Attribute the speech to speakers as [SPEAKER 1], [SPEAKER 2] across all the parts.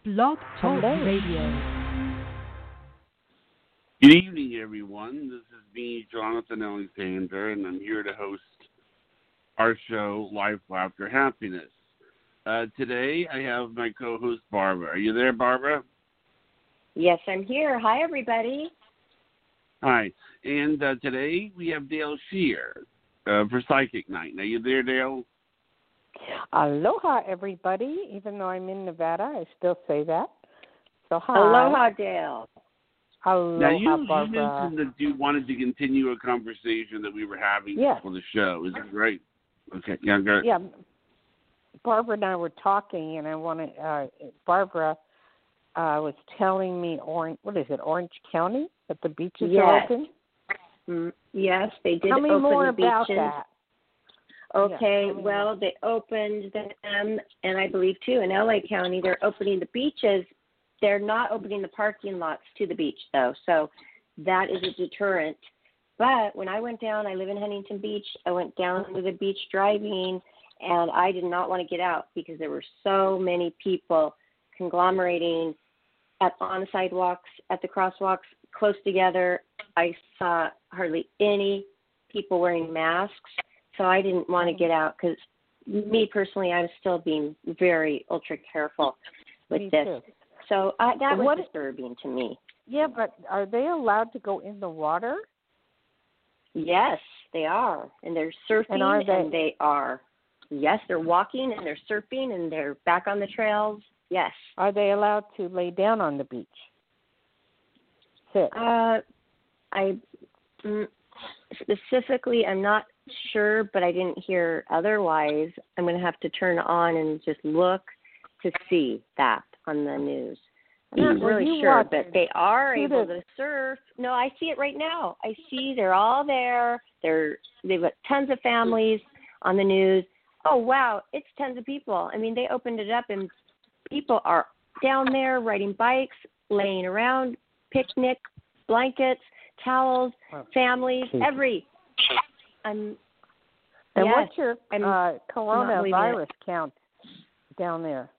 [SPEAKER 1] Blog Talk
[SPEAKER 2] Hello.
[SPEAKER 1] Radio.
[SPEAKER 3] Good evening, everyone. This is me, Jonathan Alexander, and I'm here to host our show, Life, Laughter, Happiness. Today, I have my co-host, Barbara. Are you there, Barbara?
[SPEAKER 2] Yes, I'm here. Hi, everybody.
[SPEAKER 3] Hi. And today, we have Dale Shear for Psychic Night. Are you there, Dale?
[SPEAKER 4] Aloha, everybody. Even though I'm in Nevada, I still say that. So hi.
[SPEAKER 2] Aloha, Dale.
[SPEAKER 4] Aloha,
[SPEAKER 3] Now, you
[SPEAKER 4] Barbara.
[SPEAKER 3] mentioned that you wanted to continue a conversation that we were having for the show. Is that right? Okay. Yeah, go ahead.
[SPEAKER 4] Yeah. Barbara and I were talking, and I wanted Barbara was telling me Orange County, that the beaches are open.
[SPEAKER 2] Yes, they did
[SPEAKER 4] Tell me
[SPEAKER 2] open
[SPEAKER 4] more
[SPEAKER 2] the beaches.
[SPEAKER 4] about that.
[SPEAKER 2] Okay,
[SPEAKER 4] yeah,
[SPEAKER 2] they opened them, and I believe, too, in LA County, they're opening the beaches. They're not opening the parking lots to the beach, though, so that is a deterrent. But when I went down, I live in Huntington Beach, I went down to the beach driving, and I did not want to get out because there were so many people conglomerating on the sidewalks, at the crosswalks, close together. I saw hardly any people wearing masks, so I didn't want to get out because me personally, I was still being very ultra careful with
[SPEAKER 4] me
[SPEAKER 2] this.
[SPEAKER 4] Too.
[SPEAKER 2] So that was disturbing to me.
[SPEAKER 4] Yeah, but are they allowed to go in the water?
[SPEAKER 2] Yes, they are. And they're surfing, and they are. Yes, they're walking, and they're surfing, and they're back on the trails. Yes.
[SPEAKER 4] Are they allowed to lay down on the beach? Sit.
[SPEAKER 2] Specifically, I'm not sure, but I didn't hear otherwise. I'm going to have to turn on and just look to see that on the news. I'm not really sure, but they are able to surf. No, I see it right now. I see they're all there. They've got tons of families on the news. Oh, wow, it's tons of people. I mean, they opened it up, and people are down there riding bikes, laying around, picnic, blankets, towels, families,
[SPEAKER 4] And what's your coronavirus count down there?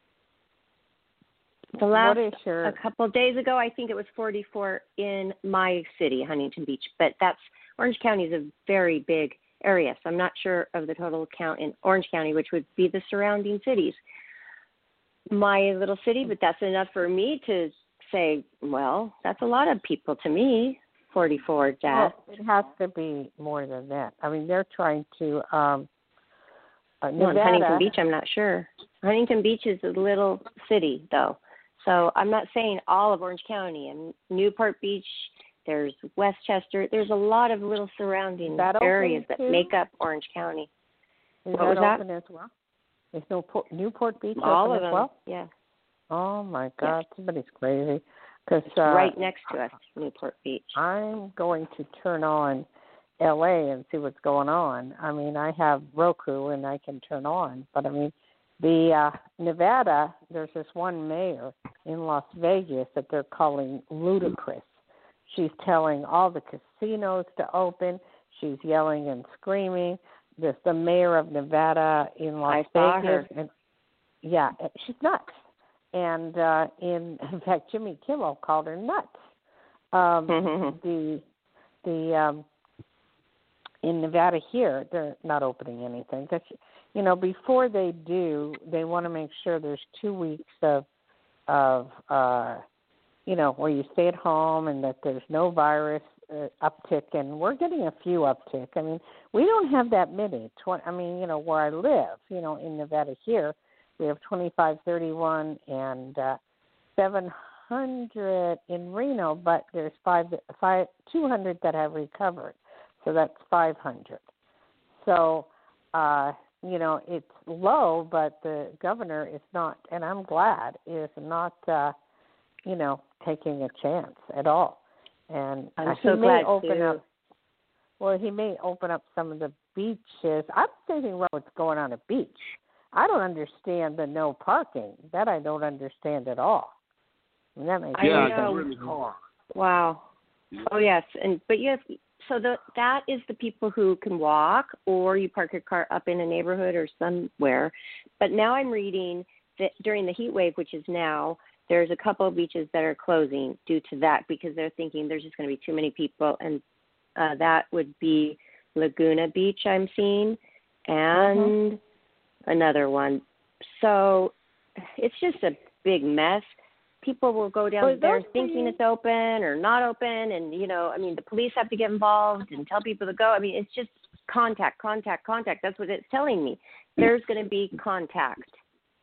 [SPEAKER 2] A couple of days ago, I think it was 44 in my city, Huntington Beach. But Orange County is a very big area, so I'm not sure of the total count in Orange County, which would be the surrounding cities. My little city, but that's enough for me to say, well, that's a lot of people to me, 44 deaths.
[SPEAKER 4] Well, it has to be more than that. I mean, they're trying to Nevada.
[SPEAKER 2] Huntington Beach, I'm not sure. Huntington Beach is a little city, though. So I'm not saying all of Orange County. And Newport Beach, there's Westchester. There's a lot of little surrounding areas that make up Orange County.
[SPEAKER 4] Is that open as well? Is Newport Beach
[SPEAKER 2] all
[SPEAKER 4] open
[SPEAKER 2] of
[SPEAKER 4] as well?
[SPEAKER 2] Yeah.
[SPEAKER 4] Oh, my God. Yeah. Somebody's crazy.
[SPEAKER 2] It's right next to us, Newport Beach.
[SPEAKER 4] I'm going to turn on L.A. and see what's going on. I mean, I have Roku and I can turn on. But, I mean, the Nevada, there's this one mayor in Las Vegas that they're calling ludicrous. She's telling all the casinos to open. She's yelling and screaming. There's the mayor of Nevada in Las Vegas. And, yeah, she's nuts. And in fact, Jimmy Kimmel called her nuts. In Nevada here, they're not opening anything. That's, before they do, they want to make sure there's 2 weeks of where you stay at home and that there's no virus uptick. And we're getting a few uptick. I mean, we don't have that many. Where I live, in Nevada here, we have 2531 and 700 in Reno, but there's 200 that have recovered. So that's 500. So, it's low, but the governor is not, and I'm glad, is not, taking a chance at all. And
[SPEAKER 2] I'm so glad too.
[SPEAKER 4] He may open up some of the beaches. I'm thinking about what's going on at beach. I don't understand the no parking. That I don't understand at all. And that makes
[SPEAKER 3] sense.
[SPEAKER 2] Wow. Oh yes, that is the people who can walk, or you park your car up in a neighborhood or somewhere. But now I'm reading during the heat wave, which is now, there's a couple of beaches that are closing due to that because they're thinking there's just going to be too many people, and that would be Laguna Beach I'm seeing, and another one. So it's just a big mess. People will go down there thinking it's open or not open, and, the police have to get involved and tell people to go. I mean, it's just contact. That's what it's telling me. There's going to be contact.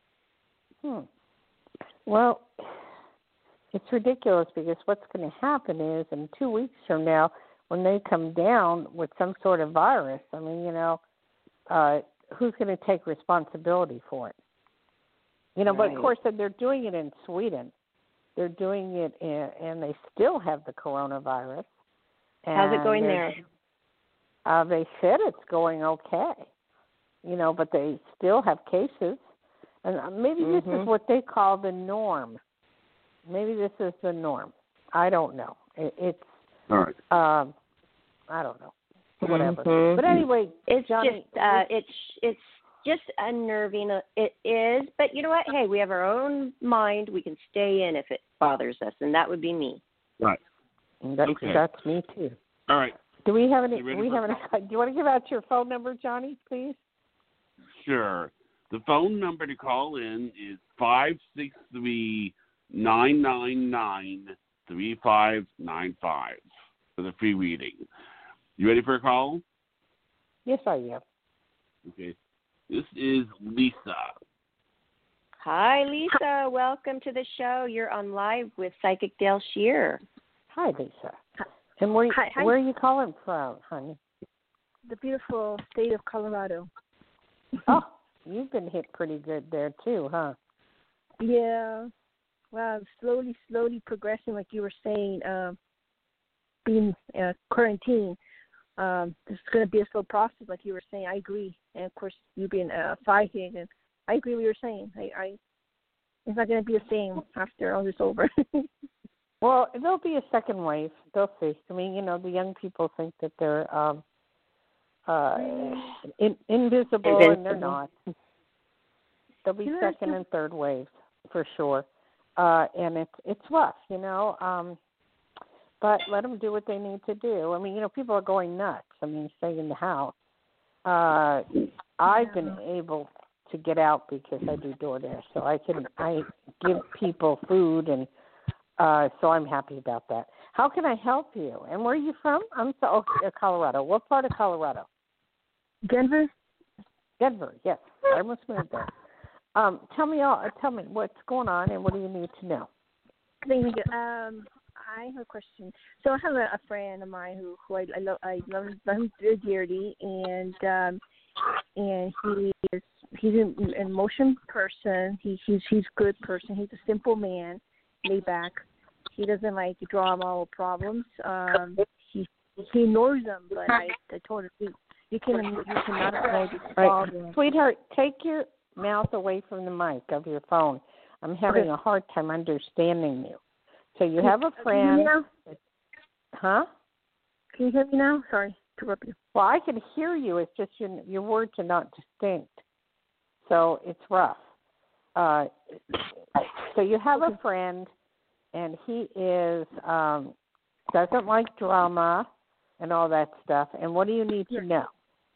[SPEAKER 4] Well, it's ridiculous because what's going to happen is in 2 weeks from now, when they come down with some sort of virus, I mean, who's going to take responsibility for it? Right. But of course, they're doing it in Sweden. They're doing it, and they still have the coronavirus.
[SPEAKER 2] How's it going there?
[SPEAKER 4] They said it's going okay, but they still have cases. And maybe this is what they call the norm. Maybe this is the norm. I don't know. It's
[SPEAKER 3] all right.
[SPEAKER 4] I don't know. Whatever. But anyway,
[SPEAKER 2] it's
[SPEAKER 4] Johnny,
[SPEAKER 2] it's just unnerving. It is, but you know what? Hey, we have our own mind. We can stay in if it bothers us, and that would be me.
[SPEAKER 3] Right.
[SPEAKER 4] That's me too.
[SPEAKER 3] All right.
[SPEAKER 4] Do we have any? Do you want to give out your phone number, Johnny, please?
[SPEAKER 3] Sure. The phone number to call in is 563-999-3595 for the free reading. You ready for a call?
[SPEAKER 4] Yes, I am.
[SPEAKER 3] Okay. This is Lisa.
[SPEAKER 2] Hi, Lisa. Welcome to the show. You're on live with Psychic Dale Shear.
[SPEAKER 4] Hi, Lisa. And where are you calling from, honey?
[SPEAKER 1] The beautiful state of Colorado.
[SPEAKER 4] Oh, you've been hit pretty good there too, huh?
[SPEAKER 1] Yeah. Wow, slowly progressing, like you were saying, being quarantined. It's going to be a slow process, like you were saying. I agree. And, of course, you being fighting, and I agree with what you're saying. It's not going to be the same after all this over.
[SPEAKER 4] Well, there'll be a second wave. They'll see. I mean, the young people think that they're invisible, and they're not. There'll be second and third waves for sure, and it's rough, But let them do what they need to do. I mean, people are going nuts. I mean, stay in the house. I've been able to get out because I do DoorDash, so I give people food, and so I'm happy about that. How can I help you? And where are you from? Colorado. What part of Colorado?
[SPEAKER 1] Denver.
[SPEAKER 4] Denver, yes. I almost moved there. Tell me what's going on and what do you need to know?
[SPEAKER 1] Thank you. I have a question. So I have a friend of mine who I love him very dearly, and he's an emotion person. He's a good person. He's a simple man, laid back. He doesn't like drama or problems. He ignores them, but I told him you cannot ignore these problems.
[SPEAKER 4] Right. Sweetheart, take your mouth away from the mic of your phone. I'm having a hard time understanding you. So you have a friend.
[SPEAKER 1] Can you hear me now?
[SPEAKER 4] Huh?
[SPEAKER 1] Can you hear me now? Sorry to interrupt you.
[SPEAKER 4] Well, I can hear you. It's just your words are not distinct. So it's rough. So you have a friend, and he doesn't like drama and all that stuff. And what do you need to know?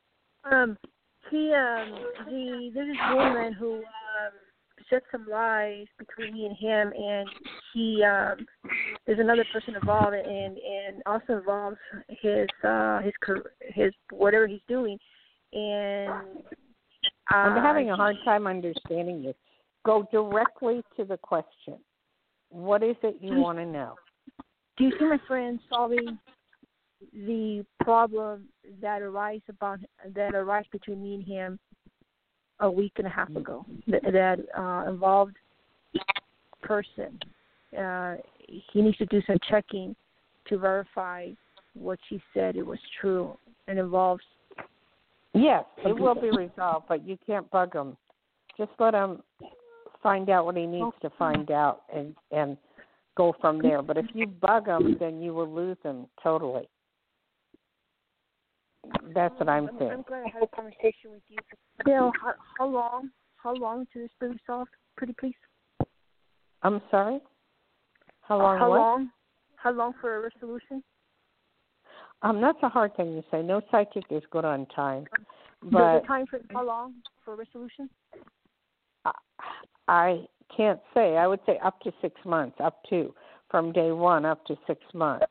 [SPEAKER 1] There's this woman who said some lies between me and him, and there's another person involved, and also involves his whatever he's doing, and
[SPEAKER 4] I'm having a hard time understanding you. Go directly to the question. What is it you want to know?
[SPEAKER 1] Do you see my friend solving the problem that arises between me and him a week and a half ago? That involved person. He needs to do some checking to verify what she said it was true, and involves.
[SPEAKER 4] Yes, it will be resolved, but you can't bug him. Just let him find out what he needs to find out and go from there. But if you bug him, then you will lose him totally. That's what I'm saying.
[SPEAKER 1] I'm glad I had a conversation with you. Bill, how long to this be resolved? pretty please?
[SPEAKER 4] I'm sorry? How long?
[SPEAKER 1] How long for a resolution?
[SPEAKER 4] That's a hard thing to say. No psychic is good on time.
[SPEAKER 1] The time for how long for a resolution?
[SPEAKER 4] I can't say. I would say up to 6 months, from day one up to 6 months.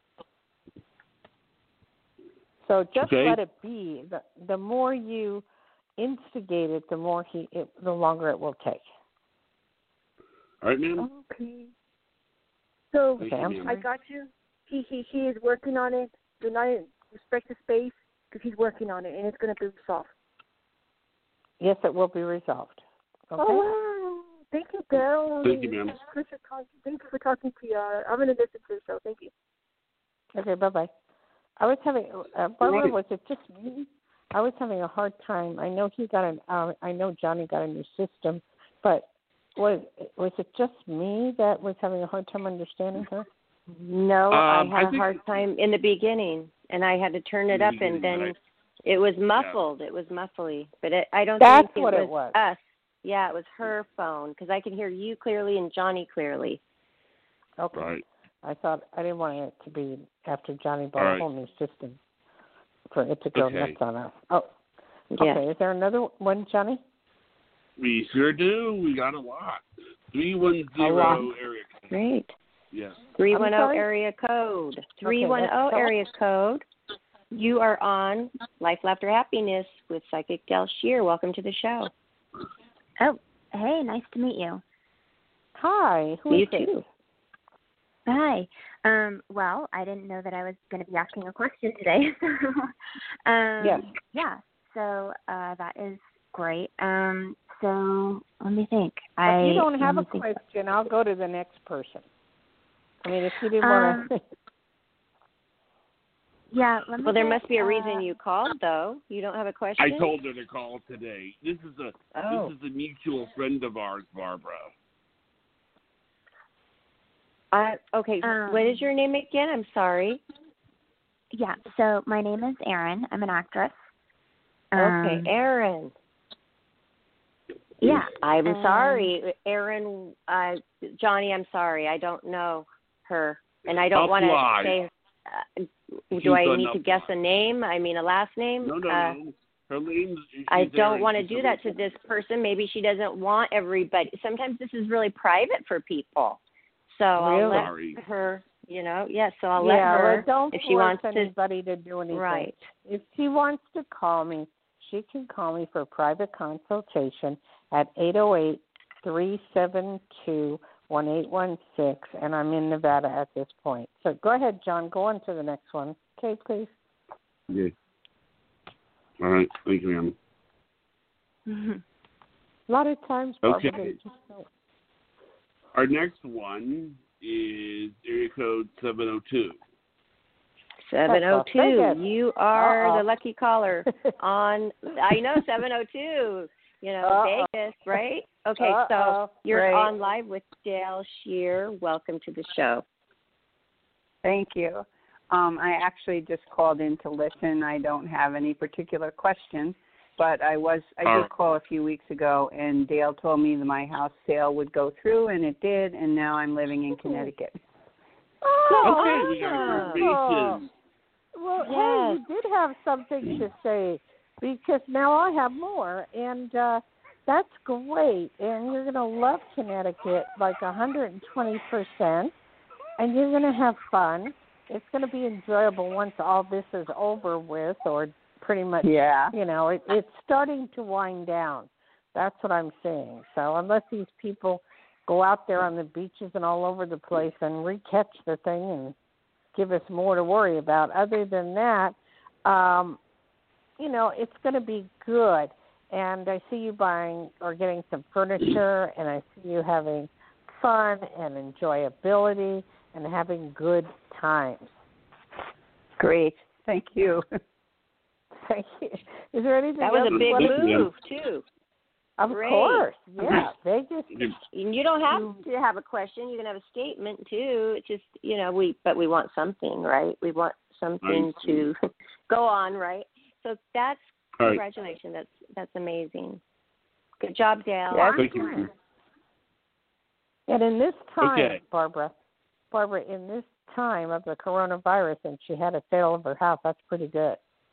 [SPEAKER 4] So just let it be. The more you instigate it, the longer it will take.
[SPEAKER 3] All right, ma'am.
[SPEAKER 1] Okay. So
[SPEAKER 3] ma'am.
[SPEAKER 1] I got you. He is working on it. Do not respect the space because he's working on it, and it's going to be resolved.
[SPEAKER 4] Yes, it will be resolved. Okay.
[SPEAKER 1] Oh, wow. Thank you, Carol.
[SPEAKER 3] Thank you, ma'am.
[SPEAKER 1] Thank you for talking to you. I'm going to listen to the show. Thank you.
[SPEAKER 4] Okay, bye-bye. I was having, Barbara, was it just me? I was having a hard time. I know I know Johnny got a new system, but was it just me that was having a hard time understanding her?
[SPEAKER 2] No, I had a hard time in the beginning, and I had to turn it up, and then it was muffled. Yeah. It was muffly, but I don't think it was us. Yeah, it was her phone, because I could hear you clearly and Johnny clearly.
[SPEAKER 4] Okay.
[SPEAKER 3] Right.
[SPEAKER 4] I didn't want it to be after Johnny bought a whole new system for it to go nuts on us. Oh, okay. Yeah. Is there another one, Johnny?
[SPEAKER 3] We sure do. We got a lot. 310 area code.
[SPEAKER 2] Great.
[SPEAKER 3] Yes.
[SPEAKER 2] 310 area code. 310 area code. You are on Life, Laughter, Happiness with Psychic Del Shear. Welcome to the show.
[SPEAKER 5] Oh, hey, nice to meet you.
[SPEAKER 4] Hi. Who is you?
[SPEAKER 5] Hi. Well, I didn't know that I was going to be asking a question today.
[SPEAKER 4] Yes.
[SPEAKER 5] Yeah. So that is great. So let me think.
[SPEAKER 4] If you don't have a question, I'll go to the next person. I mean, if you didn't want to.
[SPEAKER 5] Yeah.
[SPEAKER 2] Well, there must be a reason you called, though. You don't have a question?
[SPEAKER 3] I told her to call today. This is a mutual friend of ours, Barbara.
[SPEAKER 2] Okay. What is your name again? I'm sorry.
[SPEAKER 5] Yeah. So my name is Erin. I'm an actress.
[SPEAKER 2] Okay, Erin.
[SPEAKER 5] Yeah.
[SPEAKER 2] I'm sorry, Erin. Johnny, I'm sorry. I don't know her, and I don't want to say. Do I need to guess a name? I mean, a last name?
[SPEAKER 3] No. Her name's.
[SPEAKER 2] I don't want to do that to this person. Maybe she doesn't want everybody. Sometimes this is really private for people. So I'll let her, so I'll let her,
[SPEAKER 4] don't
[SPEAKER 2] if she wants
[SPEAKER 4] anybody to do anything.
[SPEAKER 2] Right.
[SPEAKER 4] If she wants to call me, she can call me for a private consultation at 808-372-1816, and I'm in Nevada at this point. So go ahead, John. Go on to the next one. Okay, please.
[SPEAKER 3] Yeah. All right. Thank you, ma'am.
[SPEAKER 5] Mm-hmm.
[SPEAKER 4] A lot of times, Barbara,
[SPEAKER 3] okay. Our next one is area code 702.
[SPEAKER 2] 702. You are the lucky caller on, I know, 702. Vegas, right? Okay, so you're on live with Del Shear. Welcome to the show.
[SPEAKER 6] Thank you. I actually just called in to listen. I don't have any particular question. But I did call a few weeks ago, and Dale told me that my house sale would go through, and it did, and now I'm living in Connecticut.
[SPEAKER 3] Okay, we got information.
[SPEAKER 4] Well, hey, you did have something to say, because now I have more, and that's great. And you're going to love Connecticut like 120%, and you're going to have fun. It's going to be enjoyable once all this is over with, or pretty much, it's starting to wind down. That's what I'm saying. So unless these people go out there on the beaches and all over the place and recatch the thing and give us more to worry about, other than that, it's going to be good. And I see you buying or getting some furniture, and I see you having fun and enjoyability and having good times.
[SPEAKER 6] Great. Thank you.
[SPEAKER 4] Thank you. Is there anything
[SPEAKER 2] that was
[SPEAKER 4] else
[SPEAKER 2] a big move, too.
[SPEAKER 4] Of course. Yeah. Vegas.
[SPEAKER 2] You don't have to have a question. You can have a statement, too. It's just, but we want something, right? We want something to go on, right? So congratulations. That's amazing. Good job, Dale.
[SPEAKER 3] Yeah, thank you.
[SPEAKER 4] And in this time,
[SPEAKER 3] Okay.
[SPEAKER 4] Barbara, in this time of the coronavirus, and she had a sale of her house, that's pretty good.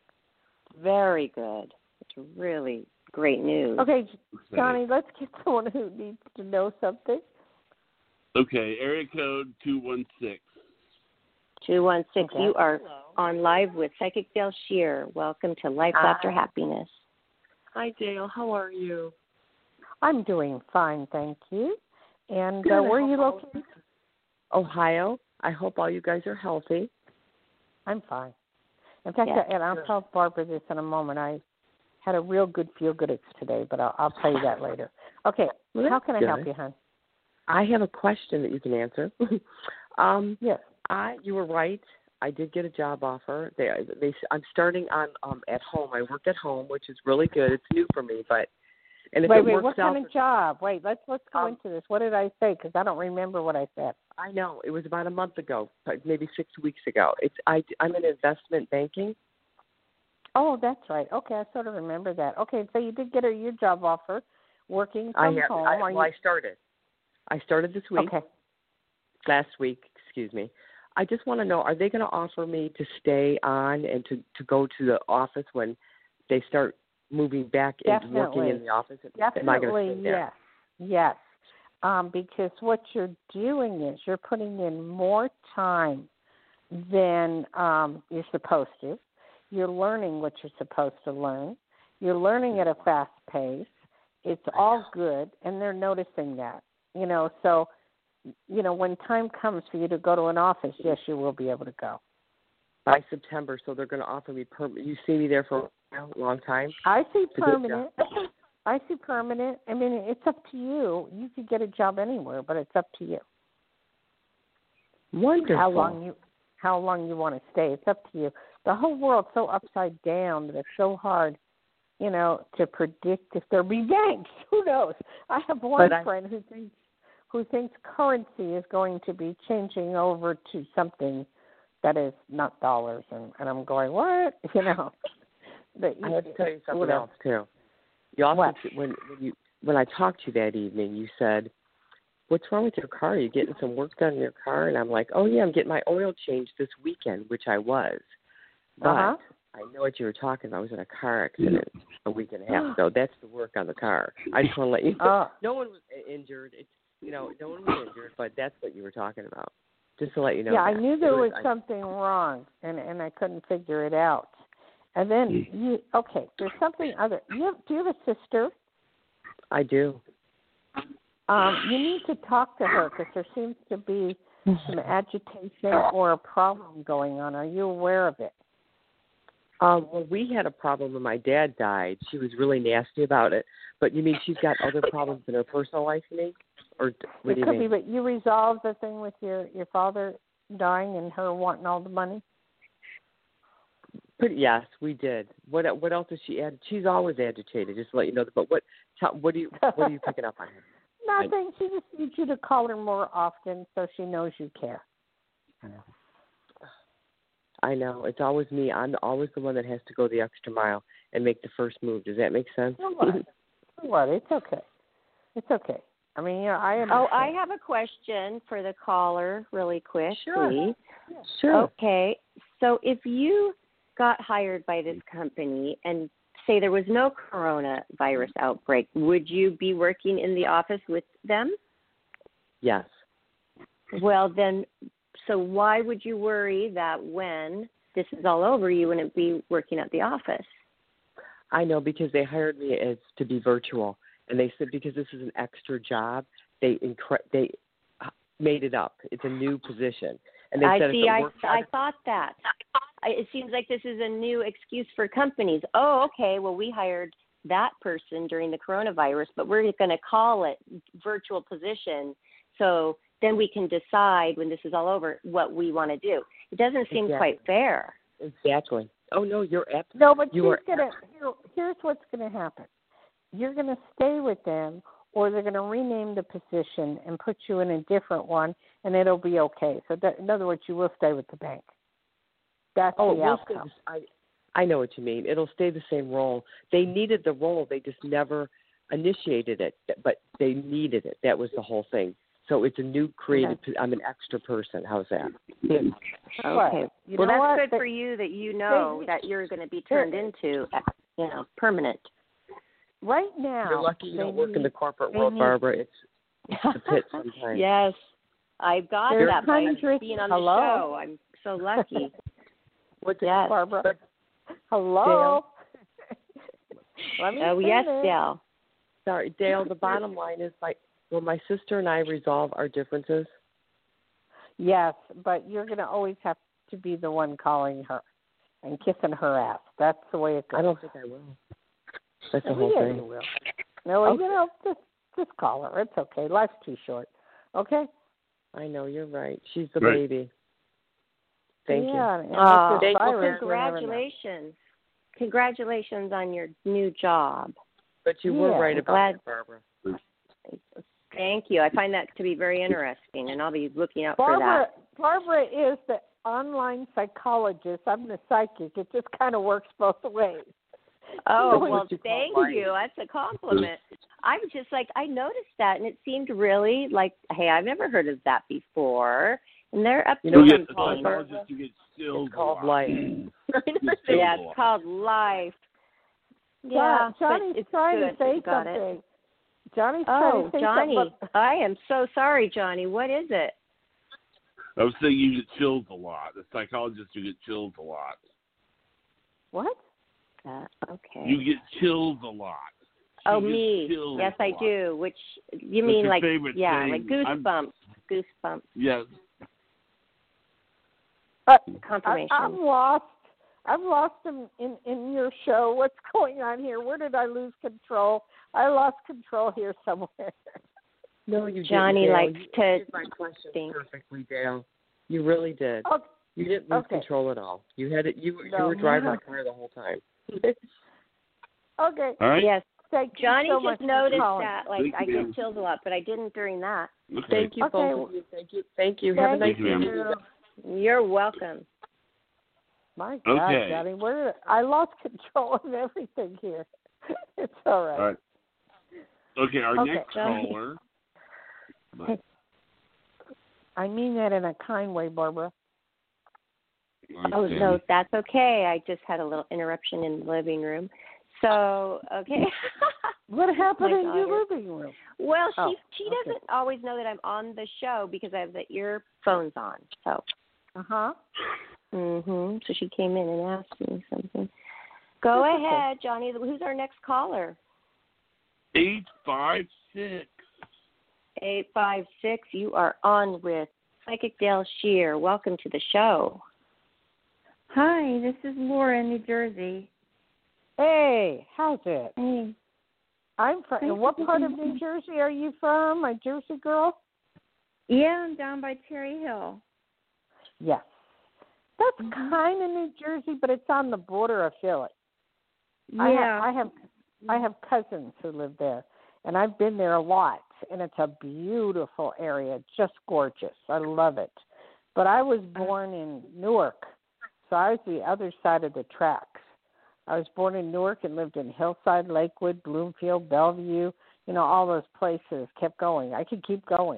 [SPEAKER 2] Very good. It's really great news.
[SPEAKER 4] Okay, Johnny, let's get someone who needs to know something.
[SPEAKER 3] Okay, area code 216.
[SPEAKER 2] 216.
[SPEAKER 4] Okay.
[SPEAKER 2] You are on live with Psychic Dale Shear. Welcome to Life After Happiness.
[SPEAKER 7] Hi, Dale. How are you?
[SPEAKER 4] I'm doing fine, thank you. And where are you located?
[SPEAKER 7] Ohio. I hope all you guys are healthy.
[SPEAKER 4] I'm fine. In fact, and I'll tell Barbara this in a moment. I had a real good feel-good today, but I'll tell you that later. Okay,
[SPEAKER 7] Well,
[SPEAKER 4] how can I
[SPEAKER 7] good.
[SPEAKER 4] help you, hon?
[SPEAKER 7] I have a question that you can answer.
[SPEAKER 4] Yes.
[SPEAKER 7] You were right. I did get a job offer. I'm starting on at home. I work at home, which is really good. It's new for me, but and if
[SPEAKER 4] wait,
[SPEAKER 7] it works
[SPEAKER 4] what
[SPEAKER 7] out,
[SPEAKER 4] kind of job? Wait, let's go into this. What did I say? Because I don't remember what I said.
[SPEAKER 7] I know it was about a month ago, maybe 6 weeks ago. I'm in investment banking.
[SPEAKER 4] Oh, that's right. Okay, I sort of remember that. Okay, so you did get your job offer, working from home.
[SPEAKER 7] I started. I started this week.
[SPEAKER 4] Okay.
[SPEAKER 7] Last week, excuse me. I just want to know, are they going to offer me to stay on and to go to the office when they start moving back into working in the office?
[SPEAKER 4] Definitely,
[SPEAKER 7] Am I going to stay there?
[SPEAKER 4] Yes. Because what you're doing is you're putting in more time than you're supposed to. You're learning what you're supposed to learn. You're learning at a fast pace. It's all good, and they're noticing that. So, when time comes for you to go to an office, yes, you will be able to go.
[SPEAKER 7] By September, so they're going to offer me permanent. You see me there for a long time?
[SPEAKER 4] I see permanent. I see permanent. I mean, it's up to you. You could get a job anywhere, but it's up to you.
[SPEAKER 7] Wonderful.
[SPEAKER 4] How long you want to stay? It's up to you. The whole world's so upside down that it's so hard, to predict if there'll be banks. Who knows? I have one friend who thinks currency is going to be changing over to something that is not dollars, and I'm going, what?
[SPEAKER 7] I have to tell you something else too. You also, when I talked to you that evening, you said, "What's wrong with your car? Are you getting some work done in your car?" And I'm like, "Oh yeah, I'm getting my oil changed this weekend," which I was. But I know what you were talking about. I was in a car accident a week and a half ago. That's the work on the car. I just want to let you know. No one was injured. No one was injured, but that's what you were talking about. Just to let you know.
[SPEAKER 4] Yeah,
[SPEAKER 7] that.
[SPEAKER 4] I knew there was something wrong, and I couldn't figure it out. And then there's something other. Do you have a sister?
[SPEAKER 7] I do.
[SPEAKER 4] You need to talk to her because there seems to be some agitation or a problem going on. Are you aware of it?
[SPEAKER 7] Well, we had a problem when my dad died. She was really nasty about it. But you mean she's got other problems in her personal life, you mean? Or what do you mean?
[SPEAKER 4] It could be, but you resolved the thing with your father dying and her wanting all the money?
[SPEAKER 7] Yes, we did. What else does she add? She's always agitated, just to let you know. But what are you picking up on her?
[SPEAKER 4] Nothing. She just needs you to call her more often so she knows you care.
[SPEAKER 7] I know. It's always me. I'm always the one that has to go the extra mile and make the first move. Does that make sense?
[SPEAKER 4] What? It's okay. It's okay. I mean, I understand.
[SPEAKER 2] I have a question for the caller really quick, please.
[SPEAKER 4] Yeah. Sure.
[SPEAKER 2] Okay. So if you got hired by this company and say there was no coronavirus outbreak, would you be working in the office with them?
[SPEAKER 7] Yes.
[SPEAKER 2] Well, then, so why would you worry that when this is all over, you wouldn't be working at the office?
[SPEAKER 7] I know, because they hired me to be virtual, and they said because this is an extra job, they made it up. It's a new position, and they said
[SPEAKER 2] I thought that. It seems like this is a new excuse for companies. Oh, okay. Well, we hired that person during the coronavirus, but we're going to call it virtual position, so then we can decide when this is all over what we want to do. It doesn't seem quite fair.
[SPEAKER 7] Exactly. Oh no, you're absolutely.
[SPEAKER 4] No, but here's what's going to happen. You're going to stay with them, or they're going to rename the position and put you in a different one, and it'll be okay. So, in other words, you will stay with the bank. That's the outcome.
[SPEAKER 7] I know what you mean. It'll stay the same role. They needed the role. They just never initiated it, but they needed it. That was the whole thing. So it's a new created. I'm an extra person. How's that?
[SPEAKER 2] Okay.
[SPEAKER 4] Well,
[SPEAKER 2] that's good for you that you know that you're going to be turned into, permanent.
[SPEAKER 4] Right now,
[SPEAKER 7] you're lucky you don't work in the corporate world, Barbara. It's the pit sometimes.
[SPEAKER 2] Yes, I've got that by being on the show. I'm so lucky.
[SPEAKER 4] What's it, Barbara? Hello. Let me
[SPEAKER 2] yes, Dale.
[SPEAKER 7] Sorry, Dale. The bottom line is, will my sister and I resolve our differences?
[SPEAKER 4] Yes, but you're going to always have to be the one calling her and kissing her ass. That's the way it goes.
[SPEAKER 7] I don't think I will. That's the whole thing.
[SPEAKER 4] You will. No, just call her. It's okay. Life's too short. Okay?
[SPEAKER 7] I know, you're right. She's the baby. Thank you.
[SPEAKER 2] Well, congratulations. Congratulations on your new job.
[SPEAKER 7] But you were right about it, Barbara.
[SPEAKER 2] Thank you. I find that to be very interesting, and I'll be looking out for that.
[SPEAKER 4] Barbara is the online psychologist. I'm the psychic. It just kind of works both ways.
[SPEAKER 2] Oh, well, thank you. That's a compliment. I was just I noticed that, and it seemed really hey, I've never heard of that before. And they're up to
[SPEAKER 3] something.
[SPEAKER 7] It's called life.
[SPEAKER 2] Yeah, it's called life. Yeah,
[SPEAKER 4] Johnny's trying to say something. Johnny's trying to say something.
[SPEAKER 2] I am so sorry, Johnny. What is it?
[SPEAKER 3] I was saying you get chills a lot. The psychologist, you get chills a lot.
[SPEAKER 4] What?
[SPEAKER 2] Okay.
[SPEAKER 3] You get chills a lot.
[SPEAKER 2] Me. Yes, I do. Which you mean like goosebumps. Goosebumps.
[SPEAKER 3] Yes.
[SPEAKER 2] Confirmation.
[SPEAKER 4] I'm lost in your show. What's going on here? Where did I lose control? I lost control here somewhere.
[SPEAKER 7] No, you
[SPEAKER 2] Johnny
[SPEAKER 7] didn't.
[SPEAKER 2] likes to
[SPEAKER 7] my question perfectly, Dale. You really did.
[SPEAKER 4] Okay.
[SPEAKER 7] You didn't lose control at all. You had it. You were driving the car the whole time.
[SPEAKER 4] Okay.
[SPEAKER 3] All right.
[SPEAKER 2] Yes.
[SPEAKER 4] Johnny
[SPEAKER 2] so
[SPEAKER 4] just
[SPEAKER 2] noticed that. I get chills a lot, but I didn't during that.
[SPEAKER 3] Okay.
[SPEAKER 7] Thank you, both of you. Thank you. Have a nice evening.
[SPEAKER 2] You're welcome.
[SPEAKER 4] My God, Johnny, I lost control of everything here. It's all right.
[SPEAKER 3] All right. Okay, our next caller.
[SPEAKER 4] I mean that in a kind way, Barbara.
[SPEAKER 3] Okay.
[SPEAKER 2] Oh, no, that's okay. I just had a little interruption in the living room. So, okay.
[SPEAKER 4] What happened in your living room?
[SPEAKER 2] Well, she doesn't always know that I'm on the show because I have the earphones on. So. So she came in and asked me something. Go ahead, Johnny. Who's our next caller?
[SPEAKER 3] 856.
[SPEAKER 2] 856. You are on with Psychic Dale Shear. Welcome to the show.
[SPEAKER 8] Hi, this is Laura in New Jersey.
[SPEAKER 4] Hey, how's it?
[SPEAKER 8] Hey.
[SPEAKER 4] I'm from. What part of New Jersey are you from? A Jersey girl?
[SPEAKER 8] Yeah, I'm down by Cherry Hill.
[SPEAKER 4] Yes. That's kind of New Jersey, but it's on the border of Philly.
[SPEAKER 8] Yeah.
[SPEAKER 4] I have cousins who live there, and I've been there a lot, and it's a beautiful area, just gorgeous. I love it. But I was born in Newark, so I was the other side of the tracks. I was born in Newark and lived in Hillside, Lakewood, Bloomfield, Bellevue, all those places. Kept going. I could keep going.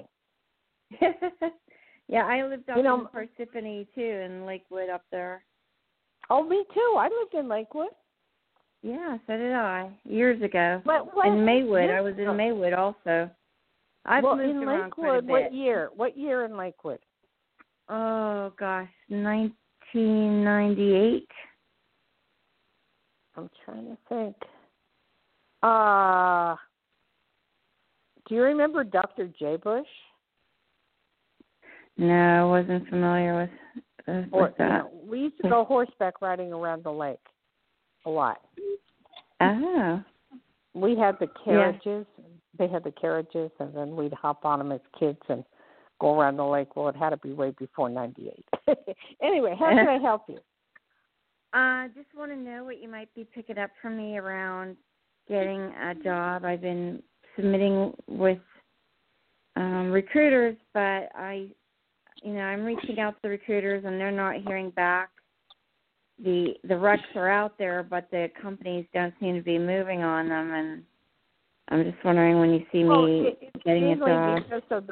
[SPEAKER 8] Yeah, I lived up in Parsippany, too, in Lakewood up there.
[SPEAKER 4] Oh, me too. I lived in Lakewood.
[SPEAKER 8] Yeah, so did I, years ago.
[SPEAKER 4] What
[SPEAKER 8] in Maywood. I was in Maywood also. I've moved
[SPEAKER 4] in
[SPEAKER 8] around
[SPEAKER 4] Lakewood,
[SPEAKER 8] quite a bit.
[SPEAKER 4] What year? What year in Lakewood?
[SPEAKER 8] Oh, gosh, 1998.
[SPEAKER 4] I'm trying to think. Do you remember Dr. J. Bush?
[SPEAKER 8] No, I wasn't familiar with that.
[SPEAKER 4] We used to go horseback riding around the lake a lot.
[SPEAKER 8] Oh.
[SPEAKER 4] We had the carriages. Yeah. They had the carriages, and then we'd hop on them as kids and go around the lake. Well, it had to be way before 98. Anyway, how can I help you?
[SPEAKER 8] Just want to know what you might be picking up from me around getting a job. I've been submitting with recruiters, but I'm reaching out to the recruiters and they're not hearing back. The recs are out there, but the companies don't seem to be moving on them, and I'm just wondering when you see me getting a job.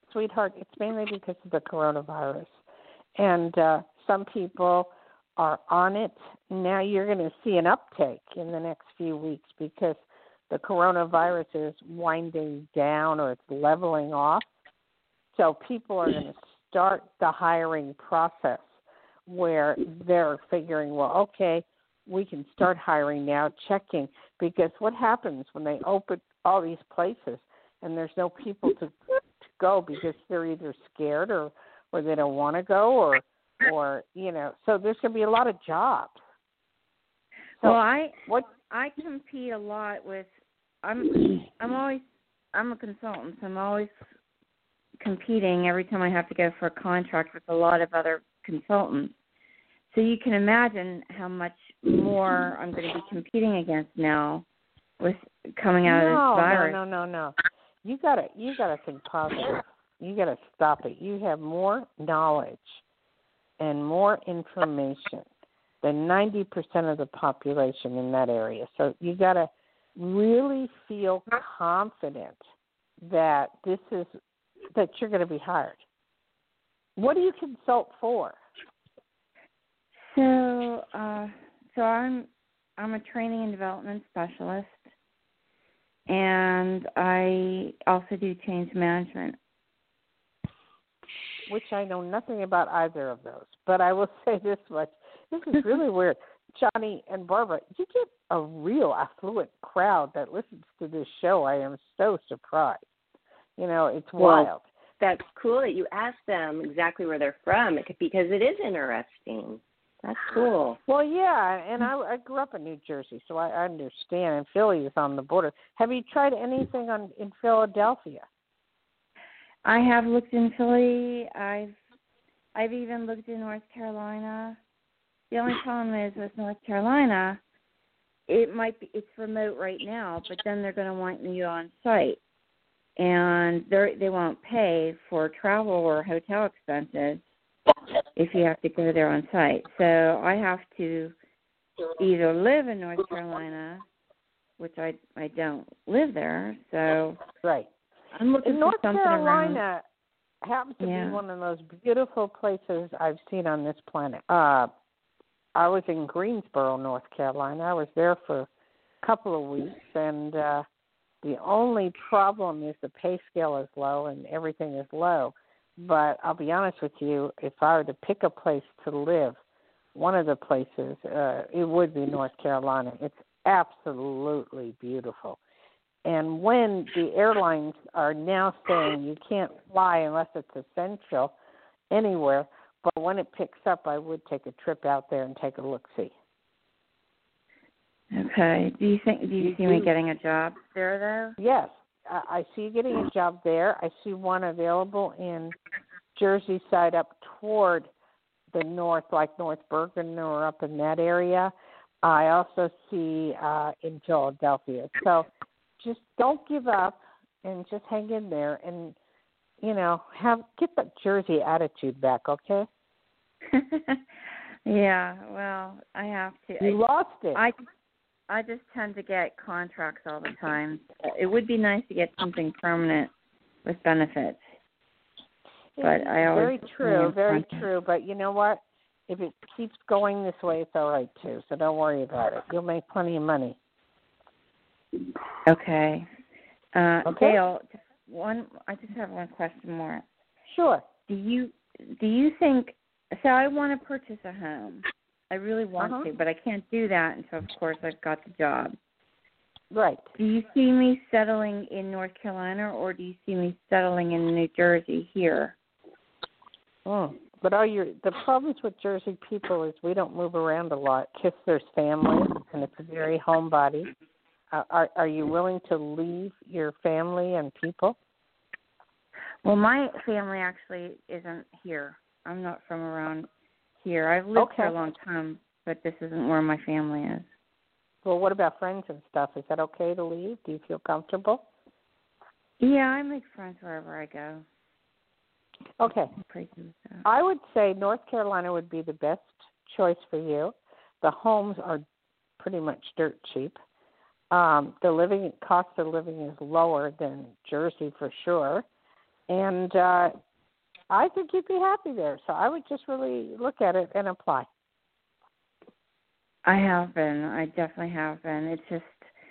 [SPEAKER 4] sweetheart, it's mainly because of the coronavirus. And some people are on it. Now you're going to see an uptake in the next few weeks because the coronavirus is winding down or it's leveling off. So people are going to start the hiring process where they're figuring, well, okay, we can start hiring now, checking, because what happens when they open all these places and there's no people to go because they're either scared or they don't want to go or so there's going to be a lot of jobs. So
[SPEAKER 8] well, I compete a lot with I'm a consultant, so I'm always competing every time I have to go for a contract with a lot of other consultants. So you can imagine how much more I'm going to be competing against now with coming out of this virus.
[SPEAKER 4] No. You gotta think positive. You gotta stop it. You have more knowledge and more information than 90% of the population in that area. So you gotta really feel confident that that you're going to be hired. What do you consult for?
[SPEAKER 8] So I'm a training and development specialist, and I also do change management.
[SPEAKER 4] Which I know nothing about either of those, but I will say this much. This is really weird. Johnny and Barbara, you get a real affluent crowd that listens to this show. I am so surprised. It's wild.
[SPEAKER 2] That's cool that you asked them exactly where they're from because it is interesting. That's cool.
[SPEAKER 4] Well, yeah, and I grew up in New Jersey, so I understand. And Philly is on the border. Have you tried anything in Philadelphia?
[SPEAKER 8] I have looked in Philly. I've even looked in North Carolina. The only problem is with North Carolina, it's remote right now, but then they're going to want you on site, and they won't pay for travel or hotel expenses if you have to go there on site. So I have to either live in North Carolina, which I don't live there, so
[SPEAKER 4] right.
[SPEAKER 8] I'm looking for something
[SPEAKER 4] North Carolina
[SPEAKER 8] around.
[SPEAKER 4] Happens to be one of the most beautiful places I've seen on this planet. I was in Greensboro, North Carolina. I was there for a couple of weeks, and the only problem is the pay scale is low and everything is low. But I'll be honest with you, if I were to pick a place to live, one of the places, it would be North Carolina. It's absolutely beautiful. And when the airlines are now saying you can't fly unless it's essential anywhere, but when it picks up, I would take a trip out there and take a look-see.
[SPEAKER 8] Okay. Do you see me getting a job there, though?
[SPEAKER 4] Yes. I see you getting a job there. I see one available in Jersey side up toward the north, like North Bergen or up in that area. I also see in Philadelphia. So just don't give up and just hang in there and, get that Jersey attitude back, okay?
[SPEAKER 8] Yeah, well, I have to.
[SPEAKER 4] You lost it.
[SPEAKER 8] I just tend to get contracts all the time. It would be nice to get something permanent with benefits. But I always
[SPEAKER 4] very true. But you know what? If it keeps going this way, it's all right too. So don't worry about it. You'll make plenty of money.
[SPEAKER 8] Okay. Dale, I just have one question more.
[SPEAKER 4] Sure.
[SPEAKER 8] Do you think? So I want to purchase a home. I really want to, but I can't do that until, of course, I've got the job.
[SPEAKER 4] Right.
[SPEAKER 8] Do you see me settling in North Carolina, or do you see me settling in New Jersey here?
[SPEAKER 4] Oh, but the problems with Jersey people is we don't move around a lot because there's families and it's a very homebody. Are you willing to leave your family and people?
[SPEAKER 8] Well, my family actually isn't here. I'm not from around here. I've lived here a long time, but this isn't where my family is.
[SPEAKER 4] Well, what about friends and stuff? Is that okay to leave? Do you feel comfortable?
[SPEAKER 8] Yeah, I make friends wherever I go.
[SPEAKER 4] Okay. I would say North Carolina would be the best choice for you. The homes are pretty much dirt cheap. The cost of living is lower than Jersey for sure. And I think you'd be happy there. So I would just really look at it and apply.
[SPEAKER 8] I have been. I definitely have been. It's just,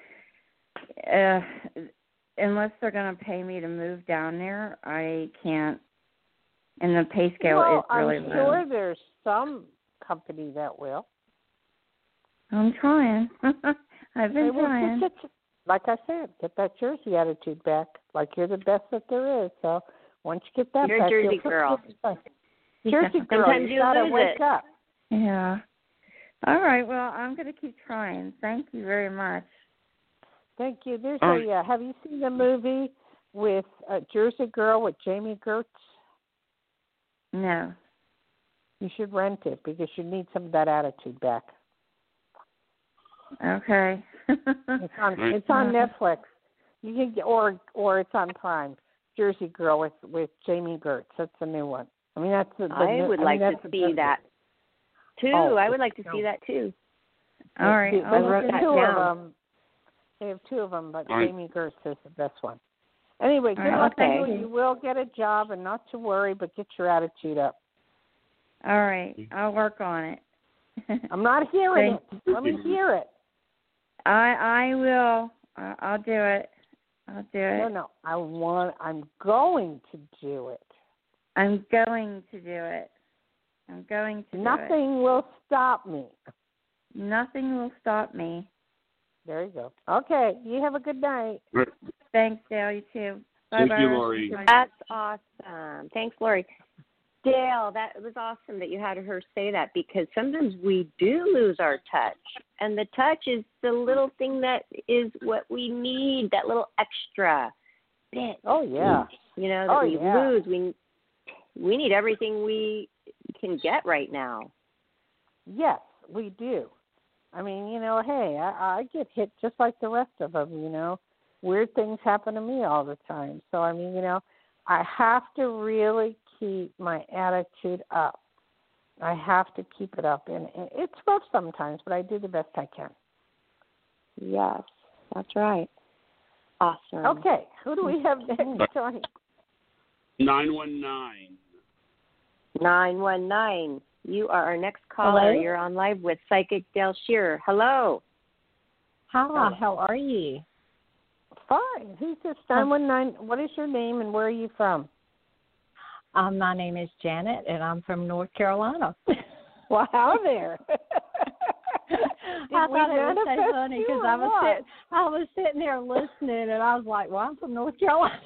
[SPEAKER 8] unless they're going to pay me to move down there, I can't. And the pay scale is really low.
[SPEAKER 4] I'm sure there's some company that will.
[SPEAKER 8] I'm trying. I've been trying.
[SPEAKER 4] Like I said, get that Jersey attitude back. Like you're the best that there is. So once you get that
[SPEAKER 2] you're
[SPEAKER 4] back,
[SPEAKER 2] a Jersey girl.
[SPEAKER 4] Jersey girl,
[SPEAKER 2] sometimes you
[SPEAKER 4] gotta
[SPEAKER 2] lose
[SPEAKER 4] wake
[SPEAKER 2] it.
[SPEAKER 4] up.
[SPEAKER 8] Yeah. All right. Well, I'm going to keep trying. Thank you very much.
[SPEAKER 4] Thank you. There's have you seen the movie with Jersey Girl with Jamie Gertz?
[SPEAKER 8] No.
[SPEAKER 4] You should rent it because you need some of that attitude back.
[SPEAKER 8] Okay.
[SPEAKER 4] It's on Netflix. You can get, or it's on Prime. Jersey Girl with Jamie Gertz. That's the new one. I mean, that's
[SPEAKER 2] I would like to see that too. I would like to see that too.
[SPEAKER 8] All right.
[SPEAKER 2] I wrote that down.
[SPEAKER 4] They have two of them, but Jamie Gertz is the best one. Anyway, good luck to you. You will get a job, and not to worry, but get your attitude up.
[SPEAKER 8] All right. I'll work on it.
[SPEAKER 4] I'm not hearing it. Let me hear it.
[SPEAKER 8] I will. I'll do it. I'll do it.
[SPEAKER 4] No. I'm going to do it.
[SPEAKER 8] I'm going to do it. I'm going to do it.
[SPEAKER 4] Nothing will stop me.
[SPEAKER 8] Nothing will stop me.
[SPEAKER 4] There you go. Okay. You have a good night.
[SPEAKER 8] Thanks, Dale. You too.
[SPEAKER 3] Bye-bye.
[SPEAKER 8] Thank
[SPEAKER 3] you, Lori.
[SPEAKER 2] That's awesome. Thanks, Lori. Dale, that was awesome that you had her say that, because sometimes we do lose our touch. And the touch is the little thing that is what we need, that little extra bit.
[SPEAKER 4] Oh, yeah.
[SPEAKER 2] You know, that we lose. We need everything we can get right now.
[SPEAKER 4] Yes, we do. I mean, hey, I get hit just like the rest of them, Weird things happen to me all the time. So, I mean, I have to really keep my attitude up. I have to keep it up. And it's rough sometimes, but I do the best I can.
[SPEAKER 2] Yes, that's right. Awesome.
[SPEAKER 4] Okay, who do we have next, Tony?
[SPEAKER 3] 919.
[SPEAKER 2] 919. You are our next caller.
[SPEAKER 9] Hello?
[SPEAKER 2] You're on live with Psychic Dale Shearer. Hello.
[SPEAKER 9] Hi, how are you?
[SPEAKER 4] Fine. Who's this 919? What is your name and where are you from?
[SPEAKER 9] My name is Janet, and I'm from North Carolina.
[SPEAKER 4] Wow, there.
[SPEAKER 9] I thought it was so funny because I was sitting there listening, and I was like, well, I'm from North Carolina.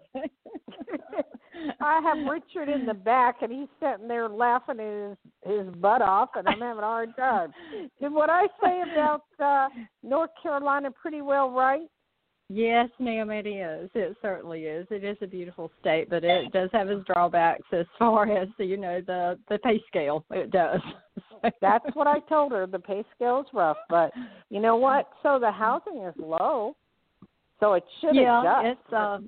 [SPEAKER 4] I have Richard in the back, and he's sitting there laughing his butt off, and I'm having a hard time. Did what I say about North Carolina pretty well right?
[SPEAKER 9] Yes, ma'am, it is. It certainly is. It is a beautiful state, but it does have its drawbacks as far as, the pay scale. It does.
[SPEAKER 4] That's what I told her. The pay scale is rough, but you know what? So the housing is low, so it should adjust.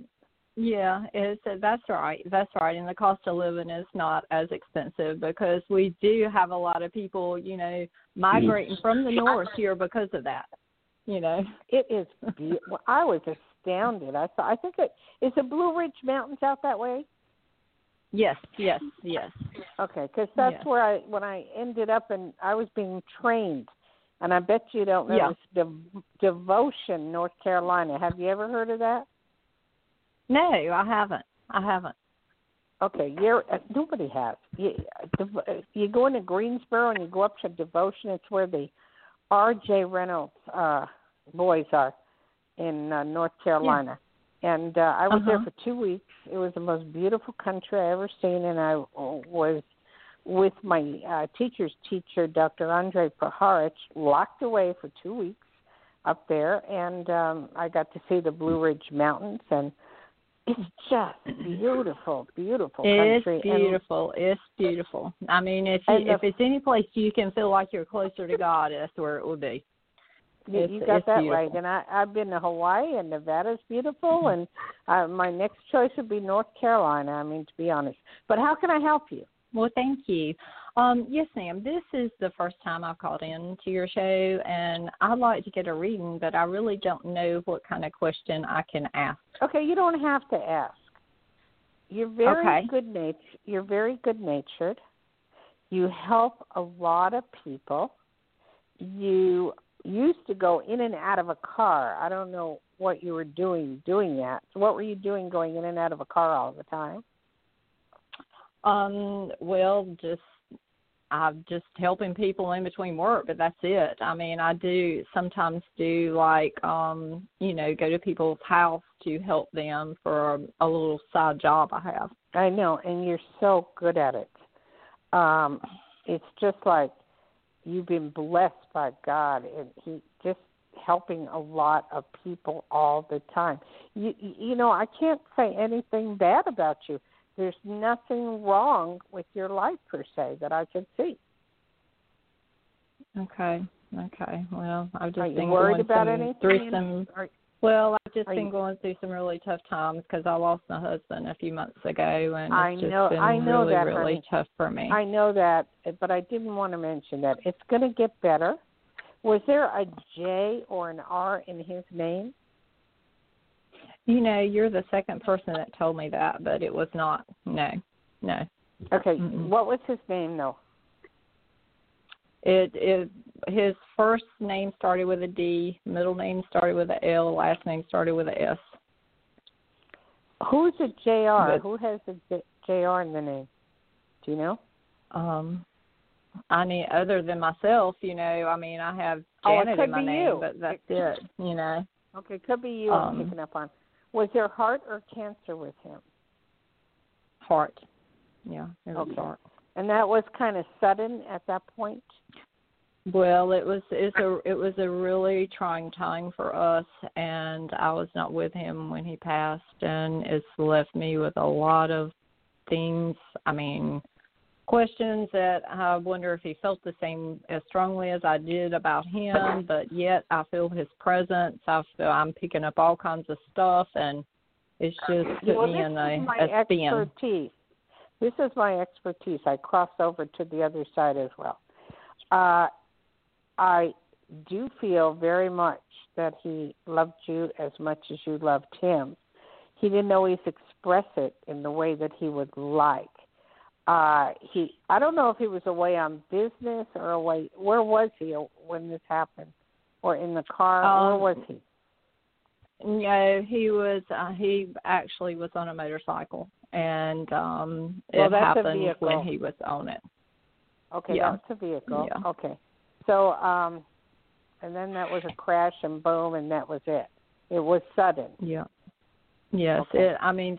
[SPEAKER 4] That's right. That's right. And the cost of living is not as expensive because we do have a lot of people, migrating from the north here because of that. It is beautiful. I was astounded. I think is the Blue Ridge Mountains out that way?
[SPEAKER 9] Yes.
[SPEAKER 4] Okay, because that's where when I ended up, and I was being trained, and I bet you don't know this, Devotion, North Carolina. Have you ever heard of that?
[SPEAKER 9] No, I haven't.
[SPEAKER 4] Okay, nobody has. You go into Greensboro and you go up to Devotion. It's where the R.J. Reynolds boys are in North Carolina. Yeah. And I was there for 2 weeks. It was the most beautiful country I ever seen, and I was with my teacher's teacher, Dr. Andre Paharich, locked away for 2 weeks up there, and I got to see the Blue Ridge Mountains, and it's just beautiful, beautiful country.
[SPEAKER 9] It's beautiful. It's beautiful. I mean, if it's any place you can feel like you're closer to God, that's where it will be.
[SPEAKER 4] You got that
[SPEAKER 9] beautiful.
[SPEAKER 4] right. And I've been to Hawaii, and Nevada's beautiful, and my next choice would be North Carolina, to be honest. But how can I help you?
[SPEAKER 9] Well, thank you. Yes, ma'am. This is the first time I've called in to your show, and I'd like to get a reading, but I really don't know what kind of question I can ask.
[SPEAKER 4] Okay, you don't have to ask. You're very
[SPEAKER 5] Okay.
[SPEAKER 4] You're very good-natured. You help a lot of people. You used to go in and out of a car. I don't know what you were doing that. So what were you doing going in and out of a car all the time?
[SPEAKER 9] Well, I'm just helping people in between work, but that's it. I mean, I do sometimes do like, go to people's house to help them for a little side job I have.
[SPEAKER 4] I know, and you're so good at it. It's just like you've been blessed by God, and He just helping a lot of people all the time. You know, I can't say anything bad about you. There's nothing wrong with your life per se that I could see.
[SPEAKER 9] Okay. Well, I've just been
[SPEAKER 4] worried
[SPEAKER 9] going
[SPEAKER 4] about
[SPEAKER 9] through some. Well, I've just been
[SPEAKER 4] you,
[SPEAKER 9] going through some really tough times because I lost my husband a few months ago, and
[SPEAKER 4] I
[SPEAKER 9] it's
[SPEAKER 4] know,
[SPEAKER 9] just been
[SPEAKER 4] I know
[SPEAKER 9] really,
[SPEAKER 4] that,
[SPEAKER 9] really
[SPEAKER 4] honey.
[SPEAKER 9] tough for me.
[SPEAKER 4] I know that, but I didn't want to mention that. It's going to get better. Was there a J or an R in his name?
[SPEAKER 9] You know, you're the second person that told me that, but it was not. No.
[SPEAKER 4] Okay,
[SPEAKER 9] Mm-mm.
[SPEAKER 4] What was his name, though?
[SPEAKER 9] His first name started with a D, middle name started with a L, last name started with a S.
[SPEAKER 4] Who's a JR? Who has a JR in the name? Do you know?
[SPEAKER 9] I mean, other than myself, you know, I mean, I have Janet in my name, but that's it, you know.
[SPEAKER 4] Okay, could be you I'm picking up on. Was there heart or cancer with him?
[SPEAKER 9] Heart. Yeah, it was
[SPEAKER 4] okay.
[SPEAKER 9] heart.
[SPEAKER 4] And that was kind of sudden at that point?
[SPEAKER 9] Well, it was a really trying time for us, and I was not with him when he passed, and it's left me with a lot of things. I mean, questions that I wonder if he felt the same as strongly as I did about him, but yet I feel his presence. I feel I'm picking up all kinds of stuff, and it's just put me in a spin.
[SPEAKER 4] Expertise. This is my expertise. I cross over to the other side as well. I do feel very much that he loved you as much as you loved him. He didn't always express it in the way that he would like. I don't know if he was away on business or away. Where was he when this happened? Or in the car? Where was he?
[SPEAKER 9] No, he was. He actually was on a motorcycle, and it happened when he was on it.
[SPEAKER 4] Okay,
[SPEAKER 9] yeah.
[SPEAKER 4] That's a vehicle.
[SPEAKER 9] Yeah.
[SPEAKER 4] Okay, so and then that was a crash and boom, and that was it. It was sudden.
[SPEAKER 9] Yeah. Yes.
[SPEAKER 4] Okay.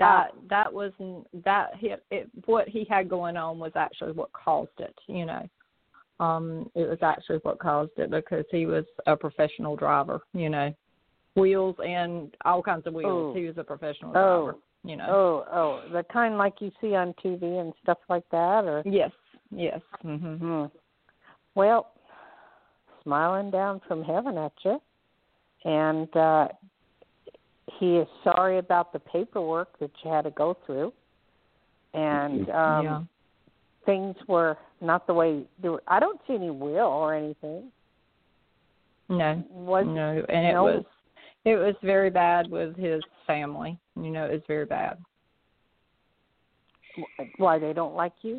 [SPEAKER 9] What he had going on was actually what caused it. You know, it was actually what caused it because he was a professional driver. You know. Wheels and all kinds of wheels.
[SPEAKER 4] Oh.
[SPEAKER 9] He was a professional driver, you know.
[SPEAKER 4] Oh, the kind like you see on TV and stuff like that, or
[SPEAKER 9] yes. Mm-hmm.
[SPEAKER 4] Well, smiling down from heaven at you, and he is sorry about the paperwork that you had to go through, and things were not the way they were. I don't see any will or anything.
[SPEAKER 9] No, and it was very bad with his family. You know, it was very bad.
[SPEAKER 4] Why, they don't like you?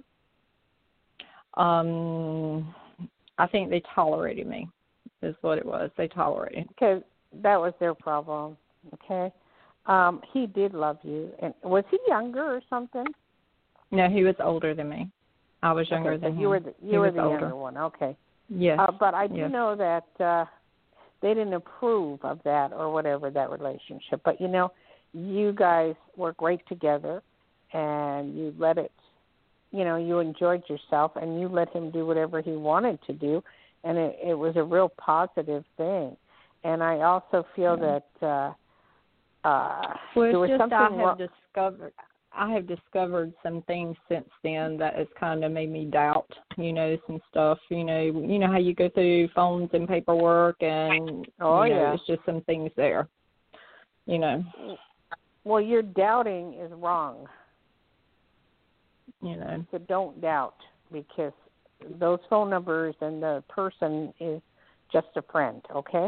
[SPEAKER 9] I think they tolerated me, is what it was. They tolerated.
[SPEAKER 4] Okay, that was their problem. Okay, he did love you, and was he younger or something?
[SPEAKER 9] No, he was older than me. I was younger than him.
[SPEAKER 4] You were the younger one. Okay.
[SPEAKER 9] Yes.
[SPEAKER 4] But I do know that they didn't approve of that or whatever, that relationship. But, you know, you guys were great together, and you let it, you know, you enjoyed yourself, and you let him do whatever he wanted to do, and it was a real positive thing. And I also feel that there was something I have discovered some things since then that has kind of made me doubt, you know, some stuff. You know how you go through phones and paperwork, and it's just some things there. You know. Well, your doubting is wrong.
[SPEAKER 9] You know.
[SPEAKER 4] So don't doubt, because those phone numbers and the person is just a friend. Okay.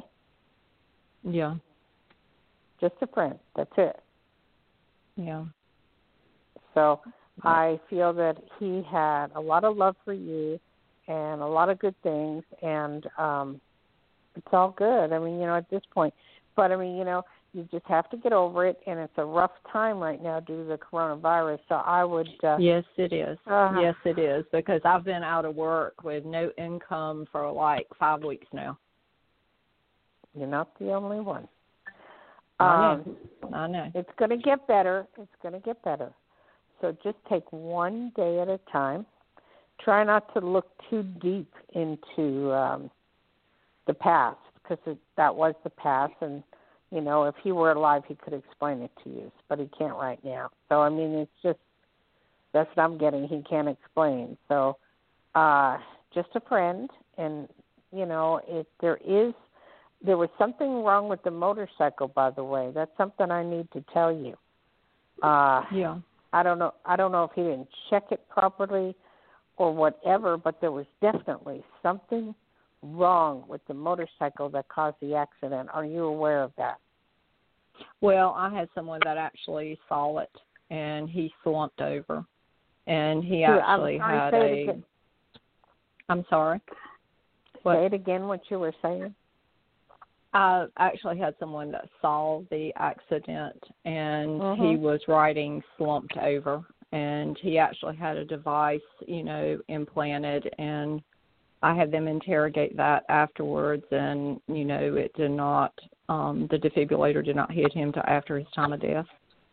[SPEAKER 9] Yeah.
[SPEAKER 4] Just a friend. That's it.
[SPEAKER 9] Yeah.
[SPEAKER 4] So I feel that he had a lot of love for you and a lot of good things, and it's all good. I mean, at this point. But, I mean, you just have to get over it, and it's a rough time right now due to the coronavirus. So I would...
[SPEAKER 9] yes, it is. Yes, it is, because I've been out of work with no income for like 5 weeks now.
[SPEAKER 4] You're not the only one.
[SPEAKER 9] I know.
[SPEAKER 4] It's going to get better. It's going to get better. So just take one day at a time. Try not to look too deep into the past, because that was the past, and if he were alive, he could explain it to you, but he can't right now. So I mean, it's just that's what I'm getting. He can't explain. So just a friend, and there was something wrong with the motorcycle, by the way. That's something I need to tell you.
[SPEAKER 9] Yeah.
[SPEAKER 4] I don't know if he didn't check it properly or whatever, but there was definitely something wrong with the motorcycle that caused the accident. Are you aware of that?
[SPEAKER 9] Well, I had someone that actually saw it, and he slumped over, and he actually had a... I'm sorry? What?
[SPEAKER 4] Say it again, what you were saying.
[SPEAKER 9] I actually had someone that saw the accident, and he was riding slumped over, and he actually had a device, implanted, and I had them interrogate that afterwards, and, it did not, the defibrillator did not hit him till after his time of death.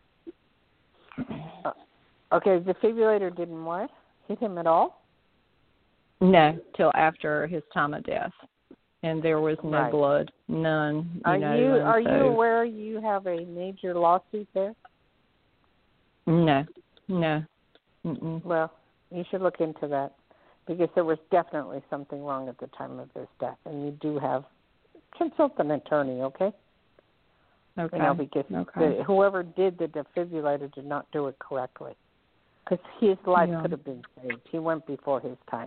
[SPEAKER 4] Okay, the defibrillator didn't what? Hit him at all?
[SPEAKER 9] No, till after his time of death. And there was no blood, none.
[SPEAKER 4] Are you aware you have a major lawsuit there?
[SPEAKER 9] No. Mm-mm.
[SPEAKER 4] Well, you should look into that, because there was definitely something wrong at the time of his death, and you do have consult an attorney, okay?
[SPEAKER 9] Okay.
[SPEAKER 4] Because whoever did the defibrillator did not do it correctly, because his life could have been saved. He went before his time.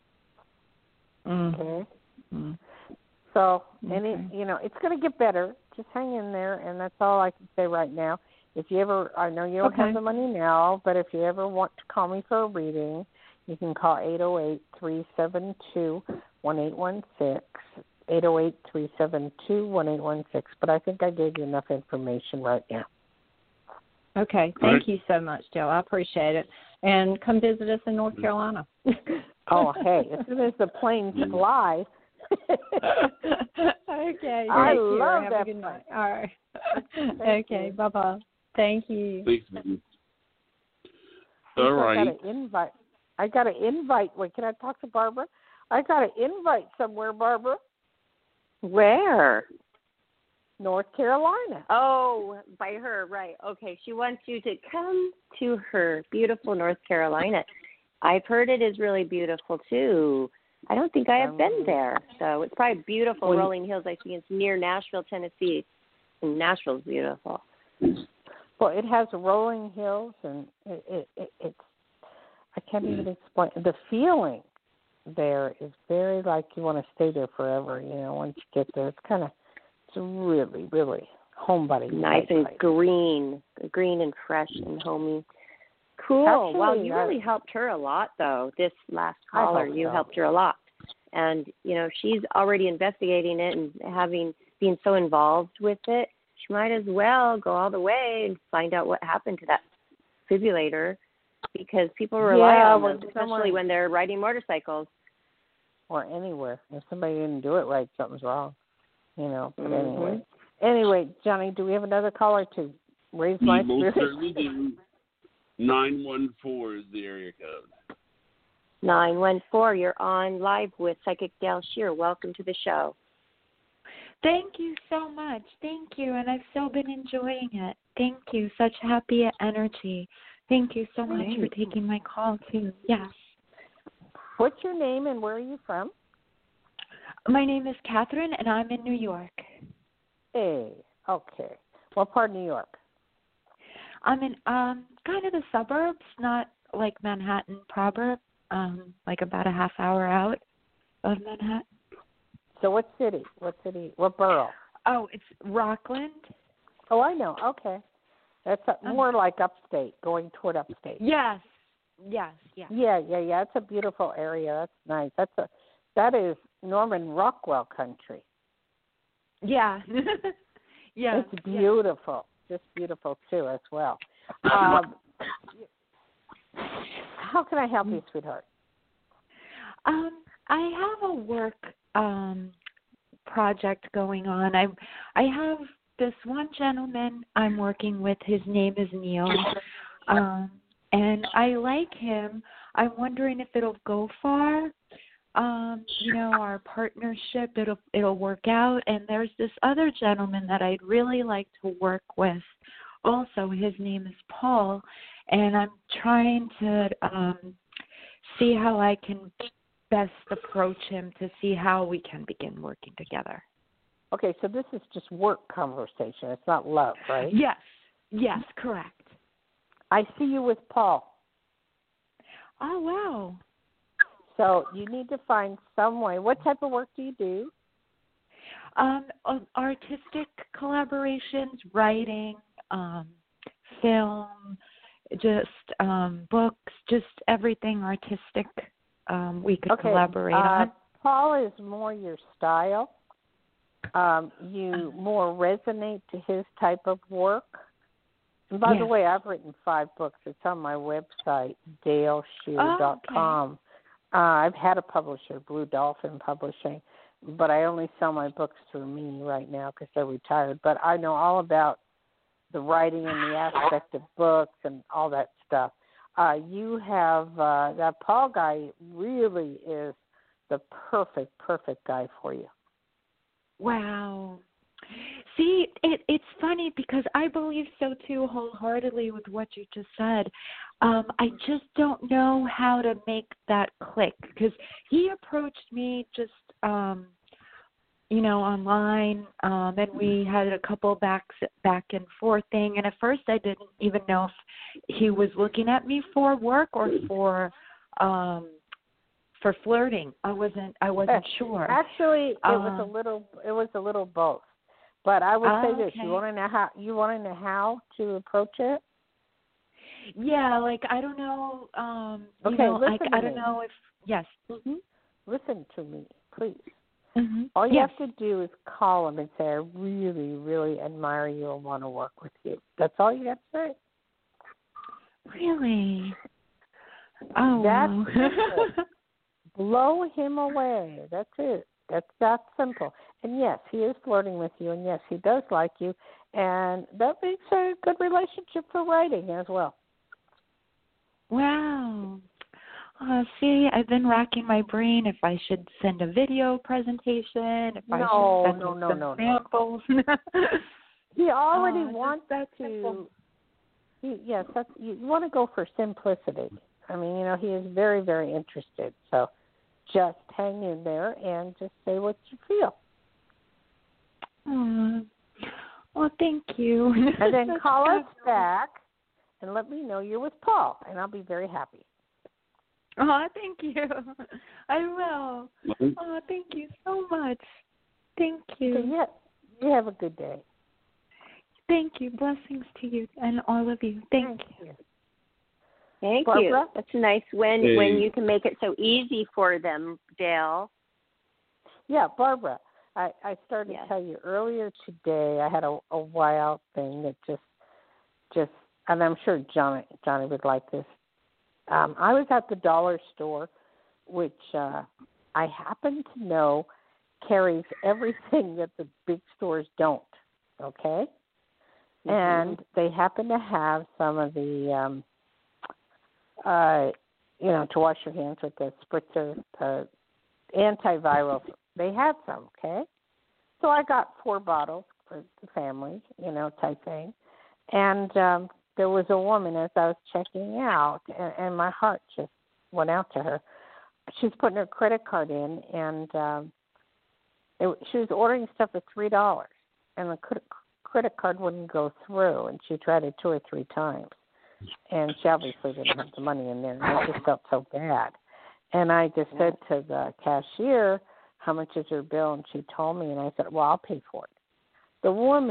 [SPEAKER 4] Okay.
[SPEAKER 9] Mm.
[SPEAKER 4] So, it's going to get better. Just hang in there, and that's all I can say right now. If you ever, I know you don't have the money now, but if you ever want to call me for a reading, you can call 808-372-1816, 808-372-1816. But I think I gave you enough information right now.
[SPEAKER 9] Okay. Thank you so much, Jill. I appreciate it. And come visit us in North Carolina.
[SPEAKER 4] Oh, hey, as soon as the planes fly.
[SPEAKER 9] Okay.
[SPEAKER 4] I love
[SPEAKER 9] Have
[SPEAKER 4] that.
[SPEAKER 9] a good night. All right. Okay. Bye-bye. Thank you.
[SPEAKER 3] Thanks, man. All right.
[SPEAKER 4] I got an invite. Wait, can I talk to Barbara? I got an invite somewhere, Barbara.
[SPEAKER 2] Where?
[SPEAKER 4] North Carolina.
[SPEAKER 2] Oh, by her, right. Okay, she wants you to come to her beautiful North Carolina. I've heard it is really beautiful, too. I don't think I have been there. So it's probably beautiful rolling hills. I think it's near Nashville, Tennessee. And Nashville's beautiful.
[SPEAKER 4] Well, it has rolling hills, and it's I can't even explain. The feeling there is very like you want to stay there forever, once you get there. It's really, really homebody.
[SPEAKER 2] Nice and green and fresh and homey. Cool.
[SPEAKER 4] Actually,
[SPEAKER 2] well, you really helped her a lot, though. This last caller, you helped her a lot. And, she's already investigating it and being so involved with it. She might as well go all the way and find out what happened to that defibrillator, because people rely on them, especially when they're riding motorcycles.
[SPEAKER 4] Or anywhere. If somebody didn't do it right, something's wrong. But anyway, Johnny, do we have another caller to raise my spirit?
[SPEAKER 3] Most certainly do. 914 is the area code.
[SPEAKER 2] 914, you're on live with Psychic Dale Shear. Welcome to the show.
[SPEAKER 10] Thank you so much. Thank you, and I've so been enjoying it. Thank you. Such happy energy. Thank you so much for taking my call, too. Yes.
[SPEAKER 4] What's your name and where are you from?
[SPEAKER 10] My name is Catherine, and I'm in New York.
[SPEAKER 4] Hey, okay. What part of New York?
[SPEAKER 10] I'm in kind of the suburbs, not like Manhattan proper, like about a half hour out of Manhattan.
[SPEAKER 4] So what city? What borough?
[SPEAKER 10] Oh, it's Rockland.
[SPEAKER 4] Oh, I know. Okay. That's more like upstate, going toward upstate.
[SPEAKER 10] Yes.
[SPEAKER 4] Yeah. It's a beautiful area. That's nice. That is Norman Rockwell country.
[SPEAKER 10] Yeah. Yeah.
[SPEAKER 4] It's beautiful. Just beautiful too, as well. How can I help you, sweetheart?
[SPEAKER 10] I have a work project going on. I have this one gentleman I'm working with. His name is Neil, and I like him. I'm wondering if it'll go far. Our partnership, it'll work out. And there's this other gentleman that I'd really like to work with. Also, his name is Paul, and I'm trying to see how I can best approach him to see how we can begin working together.
[SPEAKER 4] Okay, so this is just work conversation. It's not love, right?
[SPEAKER 10] Yes, correct.
[SPEAKER 4] I see you with Paul.
[SPEAKER 10] Oh, wow.
[SPEAKER 4] So you need to find some way. What type of work do you do?
[SPEAKER 10] Artistic collaborations, writing, film, just books, just everything artistic we could collaborate on.
[SPEAKER 4] Paul is more your style. You more resonate to his type of work. And by the way, I've written 5 books. It's on my website, daleshoe.com.
[SPEAKER 10] Okay.
[SPEAKER 4] I've had a publisher, Blue Dolphin Publishing, but I only sell my books through me right now because they're retired. But I know all about the writing and the aspect of books and all that stuff. You have that Paul guy really is the perfect guy for you.
[SPEAKER 10] Wow. See, it's funny because I believe so too wholeheartedly with what you just said. I just don't know how to make that click because he approached me just, online, and we had a couple back and forth thing. And at first I didn't even know if he was looking at me for work or for flirting. I wasn't sure.
[SPEAKER 4] Actually, it was a little both. But I would say this: you want to know how to approach it.
[SPEAKER 10] Yeah, like I don't know. I don't know if yes. Mm-hmm.
[SPEAKER 4] Listen to me, please.
[SPEAKER 10] Mm-hmm.
[SPEAKER 4] All you have to do is call him and say, "I really, really admire you and want to work with you." That's all you have to say.
[SPEAKER 10] Really? Oh,
[SPEAKER 4] that's
[SPEAKER 10] wow.
[SPEAKER 4] Blow him away. That's it. That's that simple. And yes, he is flirting with you, and yes, he does like you, and that makes a good relationship for writing as well.
[SPEAKER 10] Wow. See, I've been racking my brain if I should send a video presentation, if I should send some samples.
[SPEAKER 4] He already wants that to. Yes, you want to go for simplicity. I mean, he is very, very interested. So just hang in there and just say what you feel.
[SPEAKER 10] Well, thank you.
[SPEAKER 4] And then call us back and let me know you're with Paul, and I'll be very happy.
[SPEAKER 10] Oh, thank you. I will. Oh, thank you so much. Thank you.
[SPEAKER 4] So, yeah, you have a good day.
[SPEAKER 10] Thank you. Blessings to you and all of you. Thank you.
[SPEAKER 2] Thank
[SPEAKER 4] Barbara?
[SPEAKER 2] you. That's nice when you can make it so easy for them, Dale.
[SPEAKER 4] Yeah, Barbara, I started to tell you earlier today I had a wild thing that just and I'm sure Johnny would like this. I was at the dollar store, which I happen to know carries everything that the big stores don't, okay? Mm-hmm. And they happen to have some of the, to wash your hands with the spritzer, the antiviral. They had some, okay? So I got 4 bottles for the family, type thing. And there was a woman as I was checking out, and my heart just went out to her. She's putting her credit card in, and she was ordering stuff for $3, and the credit card wouldn't go through, and she tried it 2 or 3 times. And she obviously didn't have the money in there, and I just felt so bad. And I just said to the cashier, how much is her bill? And she told me, and I said, well, I'll pay for it. The woman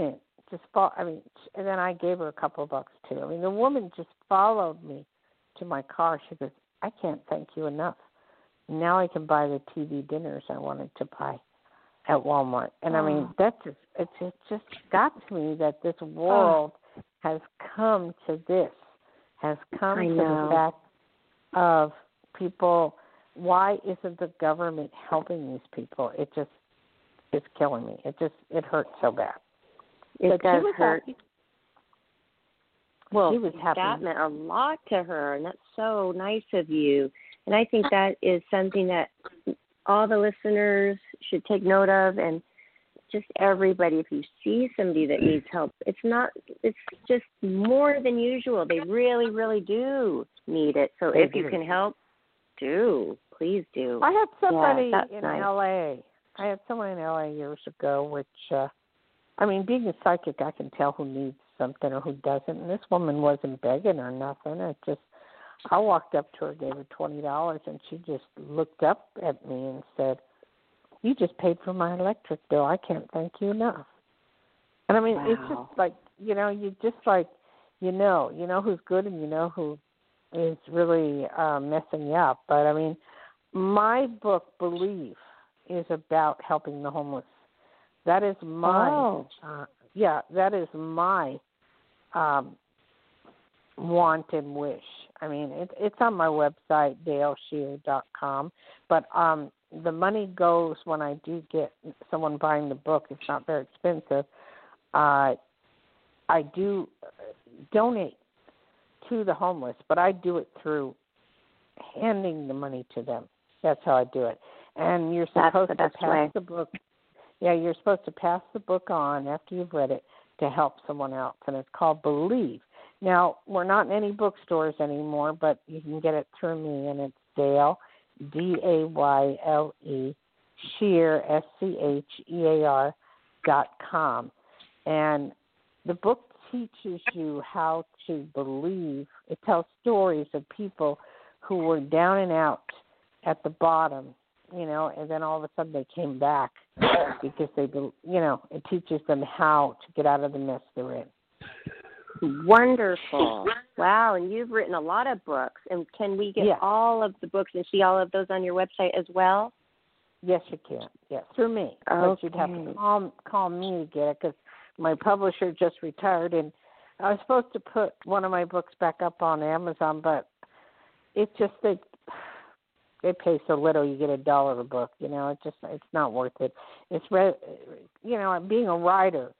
[SPEAKER 4] just and then I gave her a couple of bucks too. I mean, the woman just followed me to my car. She goes, I can't thank you enough. Now I can buy the TV dinners I wanted to buy at Walmart. And I mean, it just got to me that this world has come to this, has come to the fact of people. Why isn't the government helping these people? It's killing me. It hurts so bad.
[SPEAKER 2] It does hurt.
[SPEAKER 4] Happy.
[SPEAKER 2] Well,
[SPEAKER 4] he was happy.
[SPEAKER 2] That meant a lot to her, and that's so nice of you. And I think that is something that all the listeners should take note of, and just everybody. If you see somebody that needs help, it's just more than usual. They really, really do need it. So if you can help, please do.
[SPEAKER 4] I had somebody in
[SPEAKER 2] nice.
[SPEAKER 4] L.A. I had someone in L.A. years ago, which, being a psychic, I can tell who needs something or who doesn't. And this woman wasn't begging or nothing. I walked up to her, gave her $20, and she just looked up at me and said, you just paid for my electric bill. I can't thank you enough. And it's just like, you just like, you know who's good and you know who is really messing you up. But, my book, Believe, is about helping the homeless. That is my, that is my want and wish. It's on my website, daleshear.com, but the money goes when I do get someone buying the book. It's not very expensive. I do donate to the homeless, but I do it through handing the money to them. That's how I do it. And you're supposed to pass the book. Yeah, you're supposed to pass the book on after you've read it to help someone else, and it's called Believe. Now, we're not in any bookstores anymore, but you can get it through me, and it's Dale, DAYLE, Shear, SCHEAR.com. And the book teaches you how to believe. It tells stories of people who were down and out at the bottom, and then all of a sudden they came back because it teaches them how to get out of the mess they're in.
[SPEAKER 2] Wonderful. Wow, and you've written a lot of books. And can we get all of the books and see all of those on your website as well?
[SPEAKER 4] Yes, you can. Yes, through me.
[SPEAKER 2] Okay.
[SPEAKER 4] But you'd have to call me to get it because my publisher just retired, and I was supposed to put one of my books back up on Amazon, but it's just that they pay so little. You get $1 a book. It's not worth it. It's being a writer,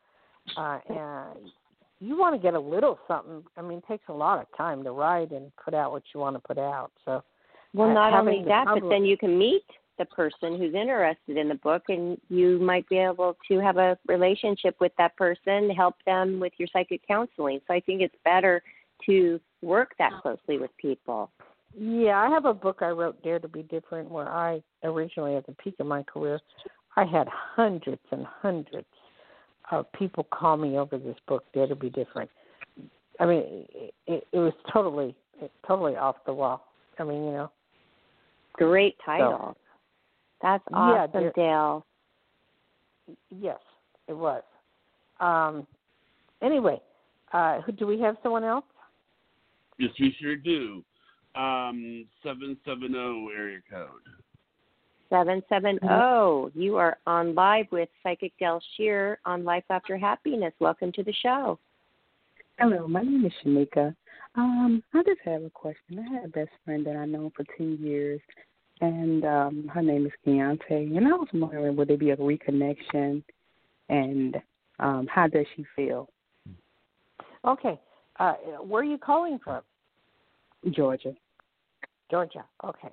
[SPEAKER 4] you want to get a little something. It takes a lot of time to write and put out what you want to put out. So,
[SPEAKER 2] not only that, but then you can meet the person who's interested in the book, and you might be able to have a relationship with that person, help them with your psychic counseling. So I think it's better to work that closely with people.
[SPEAKER 4] Yeah, I have a book I wrote, Dare to Be Different, where I originally, at the peak of my career, I had hundreds and hundreds of people call me over this book, Dare to Be Different. It was totally off the wall.
[SPEAKER 2] Great title. So, that's awesome, Dale.
[SPEAKER 4] Yes, it was. Anyway, do we have someone else?
[SPEAKER 3] Yes, we sure do. 770 area code.
[SPEAKER 2] 770. You are on live with Psychic Del Shear on Life After Happiness. Welcome to the show.
[SPEAKER 11] Hello, my name is Shanika. I just have a question. I had a best friend that I known for 10 years, and her name is Keontae. And I was wondering, would there be a reconnection, and how does she feel?
[SPEAKER 4] Okay. Where are you calling from?
[SPEAKER 11] Georgia.
[SPEAKER 4] Okay.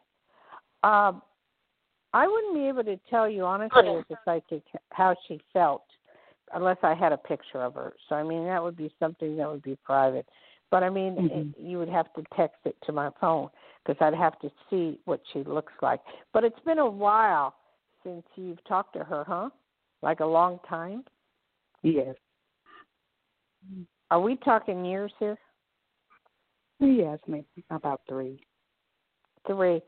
[SPEAKER 4] I wouldn't be able to tell you honestly as a psychic how she felt unless I had a picture of her. So, that would be something that would be private. But, you would have to text it to my phone because I'd have to see what she looks like. But it's been a while since you've talked to her, huh? Like a long time?
[SPEAKER 11] Yes.
[SPEAKER 4] Are we talking years here?
[SPEAKER 11] Yes, maybe about 3.
[SPEAKER 4] 3.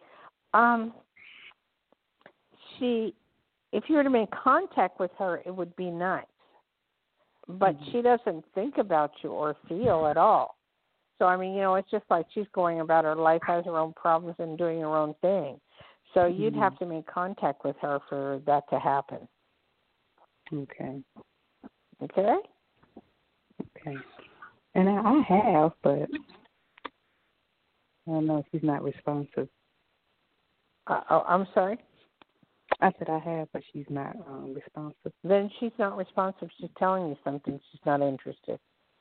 [SPEAKER 4] If you were to make contact with her, it would be nice. but she doesn't think about you or feel at all. So, I mean, it's just like she's going about her life, has her own problems, and doing her own thing. So you'd have to make contact with her for that to happen.
[SPEAKER 11] Okay.
[SPEAKER 4] Okay?
[SPEAKER 11] Okay. And I have, but I don't know if she's not responsive.
[SPEAKER 4] I'm sorry?
[SPEAKER 11] I said I have, but she's not responsive.
[SPEAKER 4] Then she's not responsive. She's telling you something. She's not interested.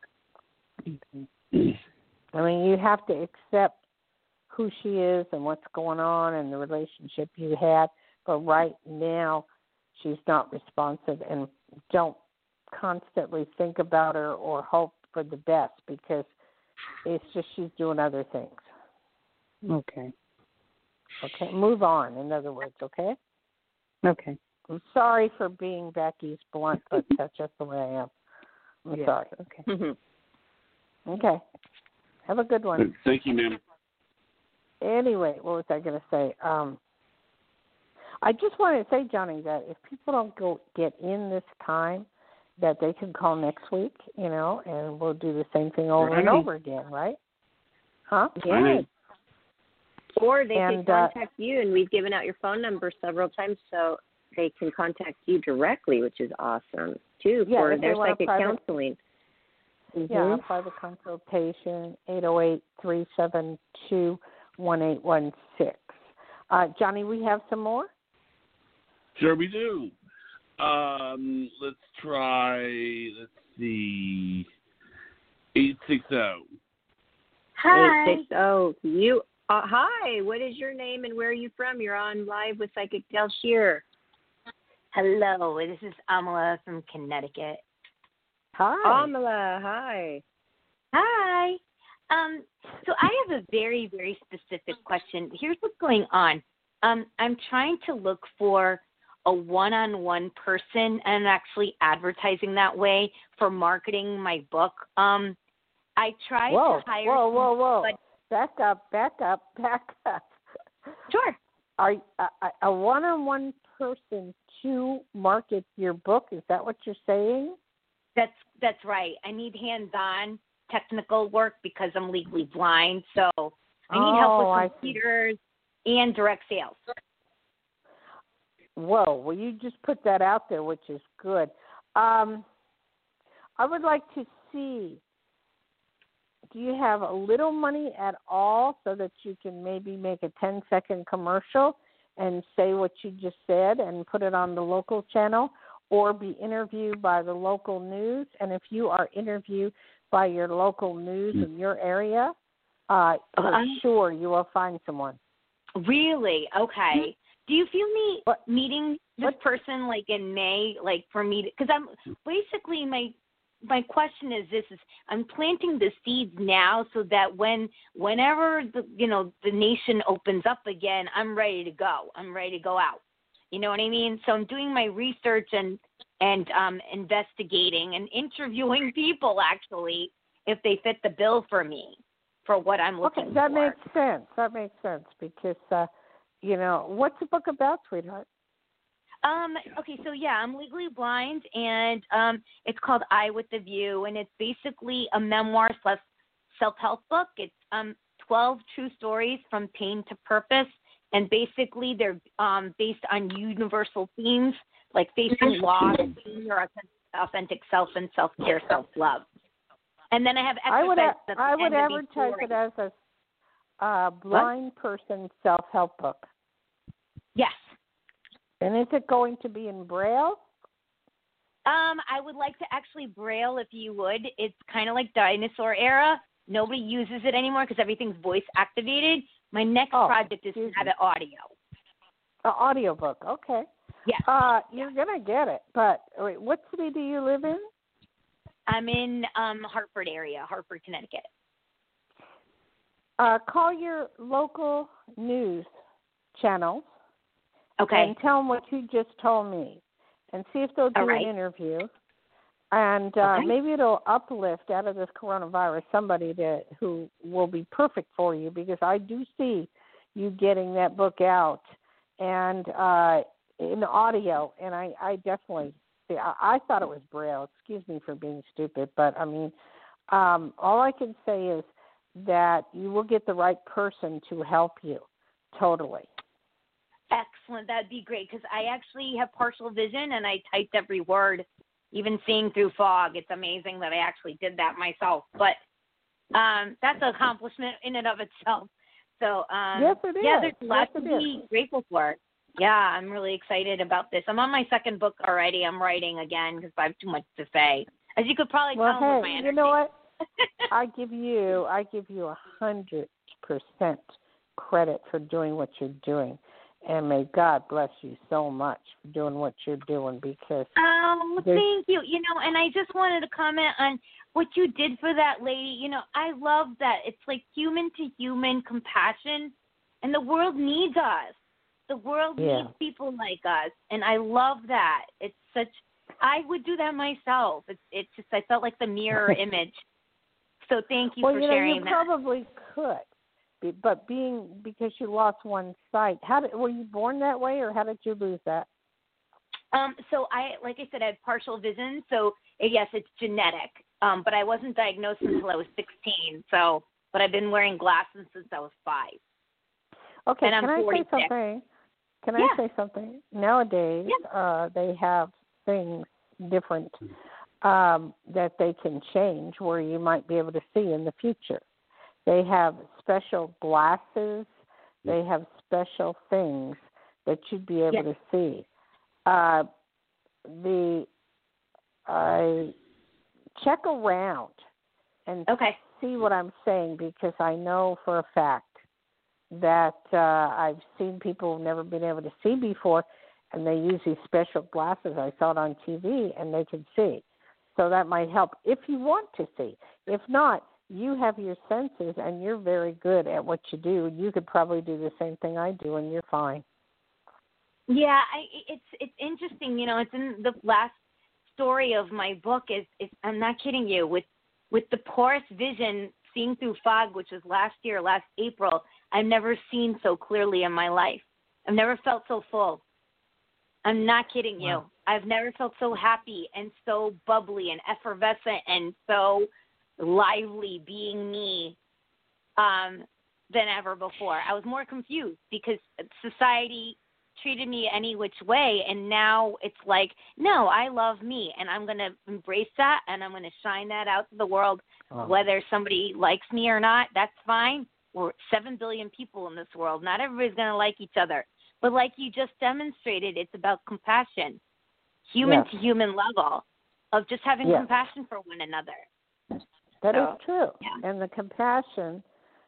[SPEAKER 11] Okay.
[SPEAKER 4] I mean, you have to accept who she is and what's going on and the relationship you had. But right now, she's not responsive. And don't constantly think about her or hope for the best, because it's just she's doing other things.
[SPEAKER 11] Okay.
[SPEAKER 4] Okay? Move on, in other words, okay?
[SPEAKER 11] Okay.
[SPEAKER 4] I'm sorry for being Becky's blunt, but that's just the way I am. I'm sorry.
[SPEAKER 11] Okay.
[SPEAKER 4] Okay. Have a good one.
[SPEAKER 3] Thank you, ma'am.
[SPEAKER 4] Anyway, what was I going to say? I just wanted to say, Johnny, that if people don't get in this time, that they can call next week, and we'll do the same thing over and over again, right? Huh?
[SPEAKER 2] Yeah. Or they can contact you, and we've given out your phone number several times, so they can contact you directly, which is awesome, too, for their psychic counseling.
[SPEAKER 4] Mm-hmm. Yeah, private consultation, 808-372-1816. Johnny, we have some more?
[SPEAKER 3] Sure we do. Let's see. 860.
[SPEAKER 2] Hi. 860. You. Hi. What is your name and where are you from? You're on live with Psychic Del Shear.
[SPEAKER 12] Hello. This is Amala from Connecticut.
[SPEAKER 4] Hi.
[SPEAKER 2] Amala. Hi.
[SPEAKER 12] Hi. So I have a very, very specific question. Here's what's going on. I'm trying to look for a one-on-one person, and I'm actually advertising that way for marketing my book. I tried to hire.
[SPEAKER 4] Whoa! Back up.
[SPEAKER 12] Sure.
[SPEAKER 4] Are a one-on-one person to market your book? Is that what you're saying?
[SPEAKER 12] That's right. I need hands-on technical work because I'm legally blind, so I need help with computers and direct sales.
[SPEAKER 4] Whoa, well, you just put that out there, which is good. I would like to see, do you have a little money at all so that you can maybe make a 10-second commercial and say what you just said and put it on the local channel, or be interviewed by the local news? And if you are interviewed by your local news in your area, for sure you will find someone.
[SPEAKER 12] Really? Okay. Do you feel me meeting this person like in May, like for me? Because I'm basically my question is this: I'm planting the seeds now so that whenever the nation opens up again, I'm ready to go. I'm ready to go out. You know what I mean? So I'm doing my research and investigating and interviewing people actually if they fit the bill for me for what I'm looking for.
[SPEAKER 4] That makes sense because. What's the book about, sweetheart?
[SPEAKER 12] Okay, so I'm legally blind, and it's called Eye with the View, and it's basically a memoir / self-help book. It's 12 true stories from pain to purpose, and basically they're based on universal themes like facing loss, being your authentic self, and self-care, self-love. And then I have exercises.
[SPEAKER 4] I would advertise it as a blind person self-help book.
[SPEAKER 12] Yes.
[SPEAKER 4] And is it going to be in Braille?
[SPEAKER 12] I would like to actually Braille if you would. It's kind of like dinosaur era. Nobody uses it anymore because everything's voice activated. My next project is to have it audio.
[SPEAKER 4] An audio book, okay.
[SPEAKER 12] Yes.
[SPEAKER 4] You're going to get it. But wait, what city do you live in?
[SPEAKER 12] I'm in Hartford area, Hartford, Connecticut.
[SPEAKER 4] Call your local news channels.
[SPEAKER 12] Okay.
[SPEAKER 4] And tell them what you just told me, and see if they'll do an interview. And maybe it'll uplift out of this coronavirus somebody who will be perfect for you, because I do see you getting that book out and in audio, and I definitely see. I thought it was Braille. Excuse me for being stupid, but I mean, all I can say is that you will get the right person to help you. Totally.
[SPEAKER 12] Excellent. That'd be great because I actually have partial vision and I typed every word, even seeing through fog. It's amazing that I actually did that myself. But that's an accomplishment in and of itself. So,
[SPEAKER 4] yes, it is.
[SPEAKER 12] Yeah, there's lots to be grateful for. Yeah, I'm really excited about this. I'm on my second book already. I'm writing again because I have too much to say. As you could probably tell with my energy.
[SPEAKER 4] You know what? I give you 100% credit for doing what you're doing. And may God bless you so much for doing what you're doing because...
[SPEAKER 12] thank you. You know, and I just wanted to comment on what you did for that lady. You know, I love that. It's like human-to-human compassion, and the world needs us. The world needs people like us, and I love that. It's such... I would do that myself. It's just, I felt like the mirror image. So thank you for sharing that.
[SPEAKER 4] Well, you probably could. But because you lost one sight, were you born that way, or how did you lose that?
[SPEAKER 12] So like I said, I had partial vision. So yes, it's genetic. But I wasn't diagnosed until I was 16. So, but I've been wearing glasses since I was 5.
[SPEAKER 4] Okay,
[SPEAKER 12] and
[SPEAKER 4] can I say something? Can I say something? Nowadays, they have things different that they can change where you might be able to see in the future. They have special glasses. They have special things that you'd be able to see. Check around and see what I'm saying because I know for a fact that I've seen people who've never been able to see before, and they use these special glasses. I saw it on TV, and they can see. So that might help if you want to see. If not, you have your senses, and you're very good at what you do. You could probably do the same thing I do, and you're fine.
[SPEAKER 12] Yeah, it's interesting. You know, it's in the last story of my book. Is I'm not kidding you. With the porous vision, seeing through fog, which was last April, I've never seen so clearly in my life. I've never felt so full. I'm not kidding you. I've never felt so happy and so bubbly and effervescent and so lively being me than ever before. I was more confused because society treated me any which way, and now it's like, no, I love me, and I'm going to embrace that, and I'm going to shine that out to the world. Whether somebody likes me or not, that's fine. We're 7 billion people in this world. Not everybody's going to like each other. But like you just demonstrated, it's about compassion, human-to-human level of just having compassion for one another.
[SPEAKER 4] That is true. Yeah. And the compassion,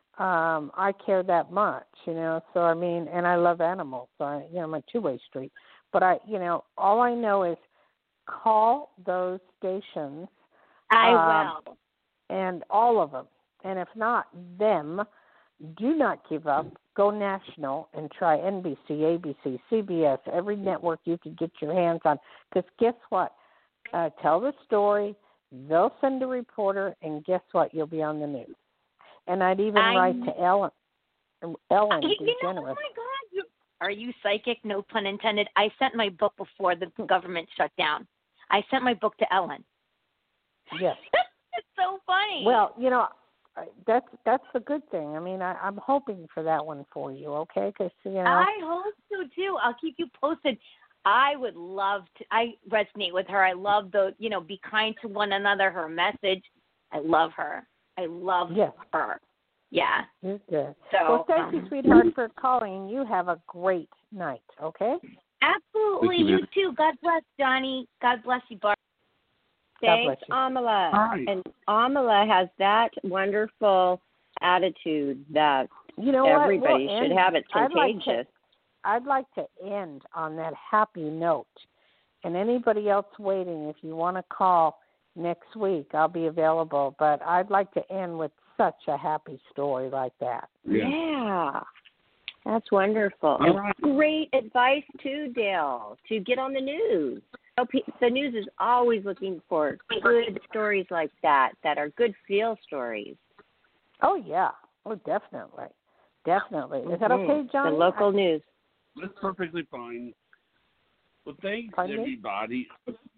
[SPEAKER 4] I care that much, you know. So, I mean, and I love animals. So, I'm a two-way street. But, all I know is call those stations.
[SPEAKER 12] I will.
[SPEAKER 4] And all of them. And if not them, do not give up. Go national and try NBC, ABC, CBS, every network you can get your hands on. Because guess what? Tell the story. They'll send a reporter, and guess what? You'll be on the news. And I'd even write to Ellen. Ellen DeGeneres. Oh, my
[SPEAKER 12] God. Are you psychic? No pun intended. I sent my book before the government shut down. I sent my book to Ellen.
[SPEAKER 4] Yes.
[SPEAKER 12] It's so funny.
[SPEAKER 4] Well, that's a good thing. I mean, I'm hoping for that one for you, okay? Because
[SPEAKER 12] I hope so too. I'll keep you posted. I would love to. I resonate with her. I love the, be kind to one another. Her message. I love her. I love her. Yeah.
[SPEAKER 4] You're good.
[SPEAKER 12] So,
[SPEAKER 4] well, thank you, sweetheart, for calling. You have a great night. Okay.
[SPEAKER 12] Absolutely. You too. God bless, Johnny. God bless you, Bart.
[SPEAKER 2] Thanks, Amala. And Amala has that wonderful attitude that everybody should have. It's contagious.
[SPEAKER 4] I'd like to end on that happy note. And anybody else waiting, if you want to call next week, I'll be available. But I'd like to end with such a happy story like that.
[SPEAKER 2] Yeah. That's wonderful. And great advice, too, Dale, to get on the news. The news is always looking for good stories like that are good feel stories.
[SPEAKER 4] Oh, yeah. Oh, definitely. Definitely. Is that okay, John?
[SPEAKER 2] The local news.
[SPEAKER 3] That's perfectly fine. Well, thanks, everybody.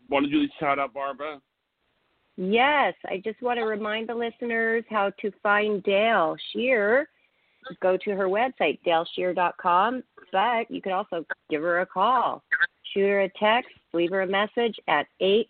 [SPEAKER 3] Want to do the shout out, Barbara?
[SPEAKER 2] Yes, I just want to remind the listeners how to find Dale Scheer. Go to her website, dalescheer.com, but you could also give her a call. Shoot her a text, leave her a message at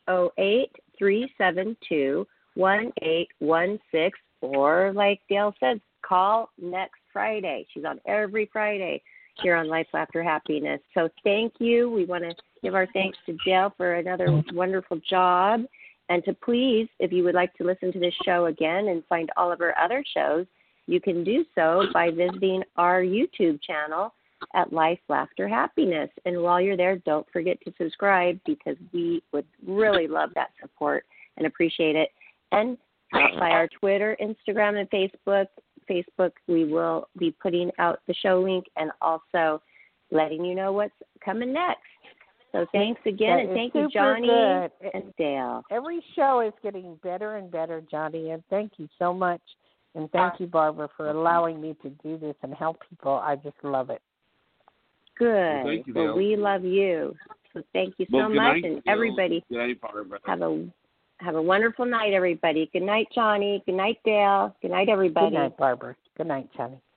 [SPEAKER 2] 808-372-1816, or like Dale said, call next Friday. She's on every Friday here on Life, Laughter, Happiness. So thank you. We want to give our thanks to Dale for another wonderful job. And to please, if you would like to listen to this show again and find all of our other shows, you can do so by visiting our YouTube channel at Life, Laughter, Happiness. And while you're there, don't forget to subscribe, because we would really love that support and appreciate it. And by our Twitter, Instagram, and Facebook. Facebook, we will be putting out the show link and also letting you know what's coming next. So thanks again, and thank you, Johnny and Dale.
[SPEAKER 4] Every show is getting better and better, Johnny, and thank you so much. And thank you, Barbara, for allowing me to do this and help people. I just love it.
[SPEAKER 2] Good.
[SPEAKER 3] Well, thank you,
[SPEAKER 2] well, we love you. So thank you so much,
[SPEAKER 3] night,
[SPEAKER 2] and everybody
[SPEAKER 3] good night, Barbara.
[SPEAKER 2] have a wonderful night, everybody. Good night, Johnny. Good night, Dale. Good night, everybody.
[SPEAKER 4] Good night, Barbara. Good night, Johnny.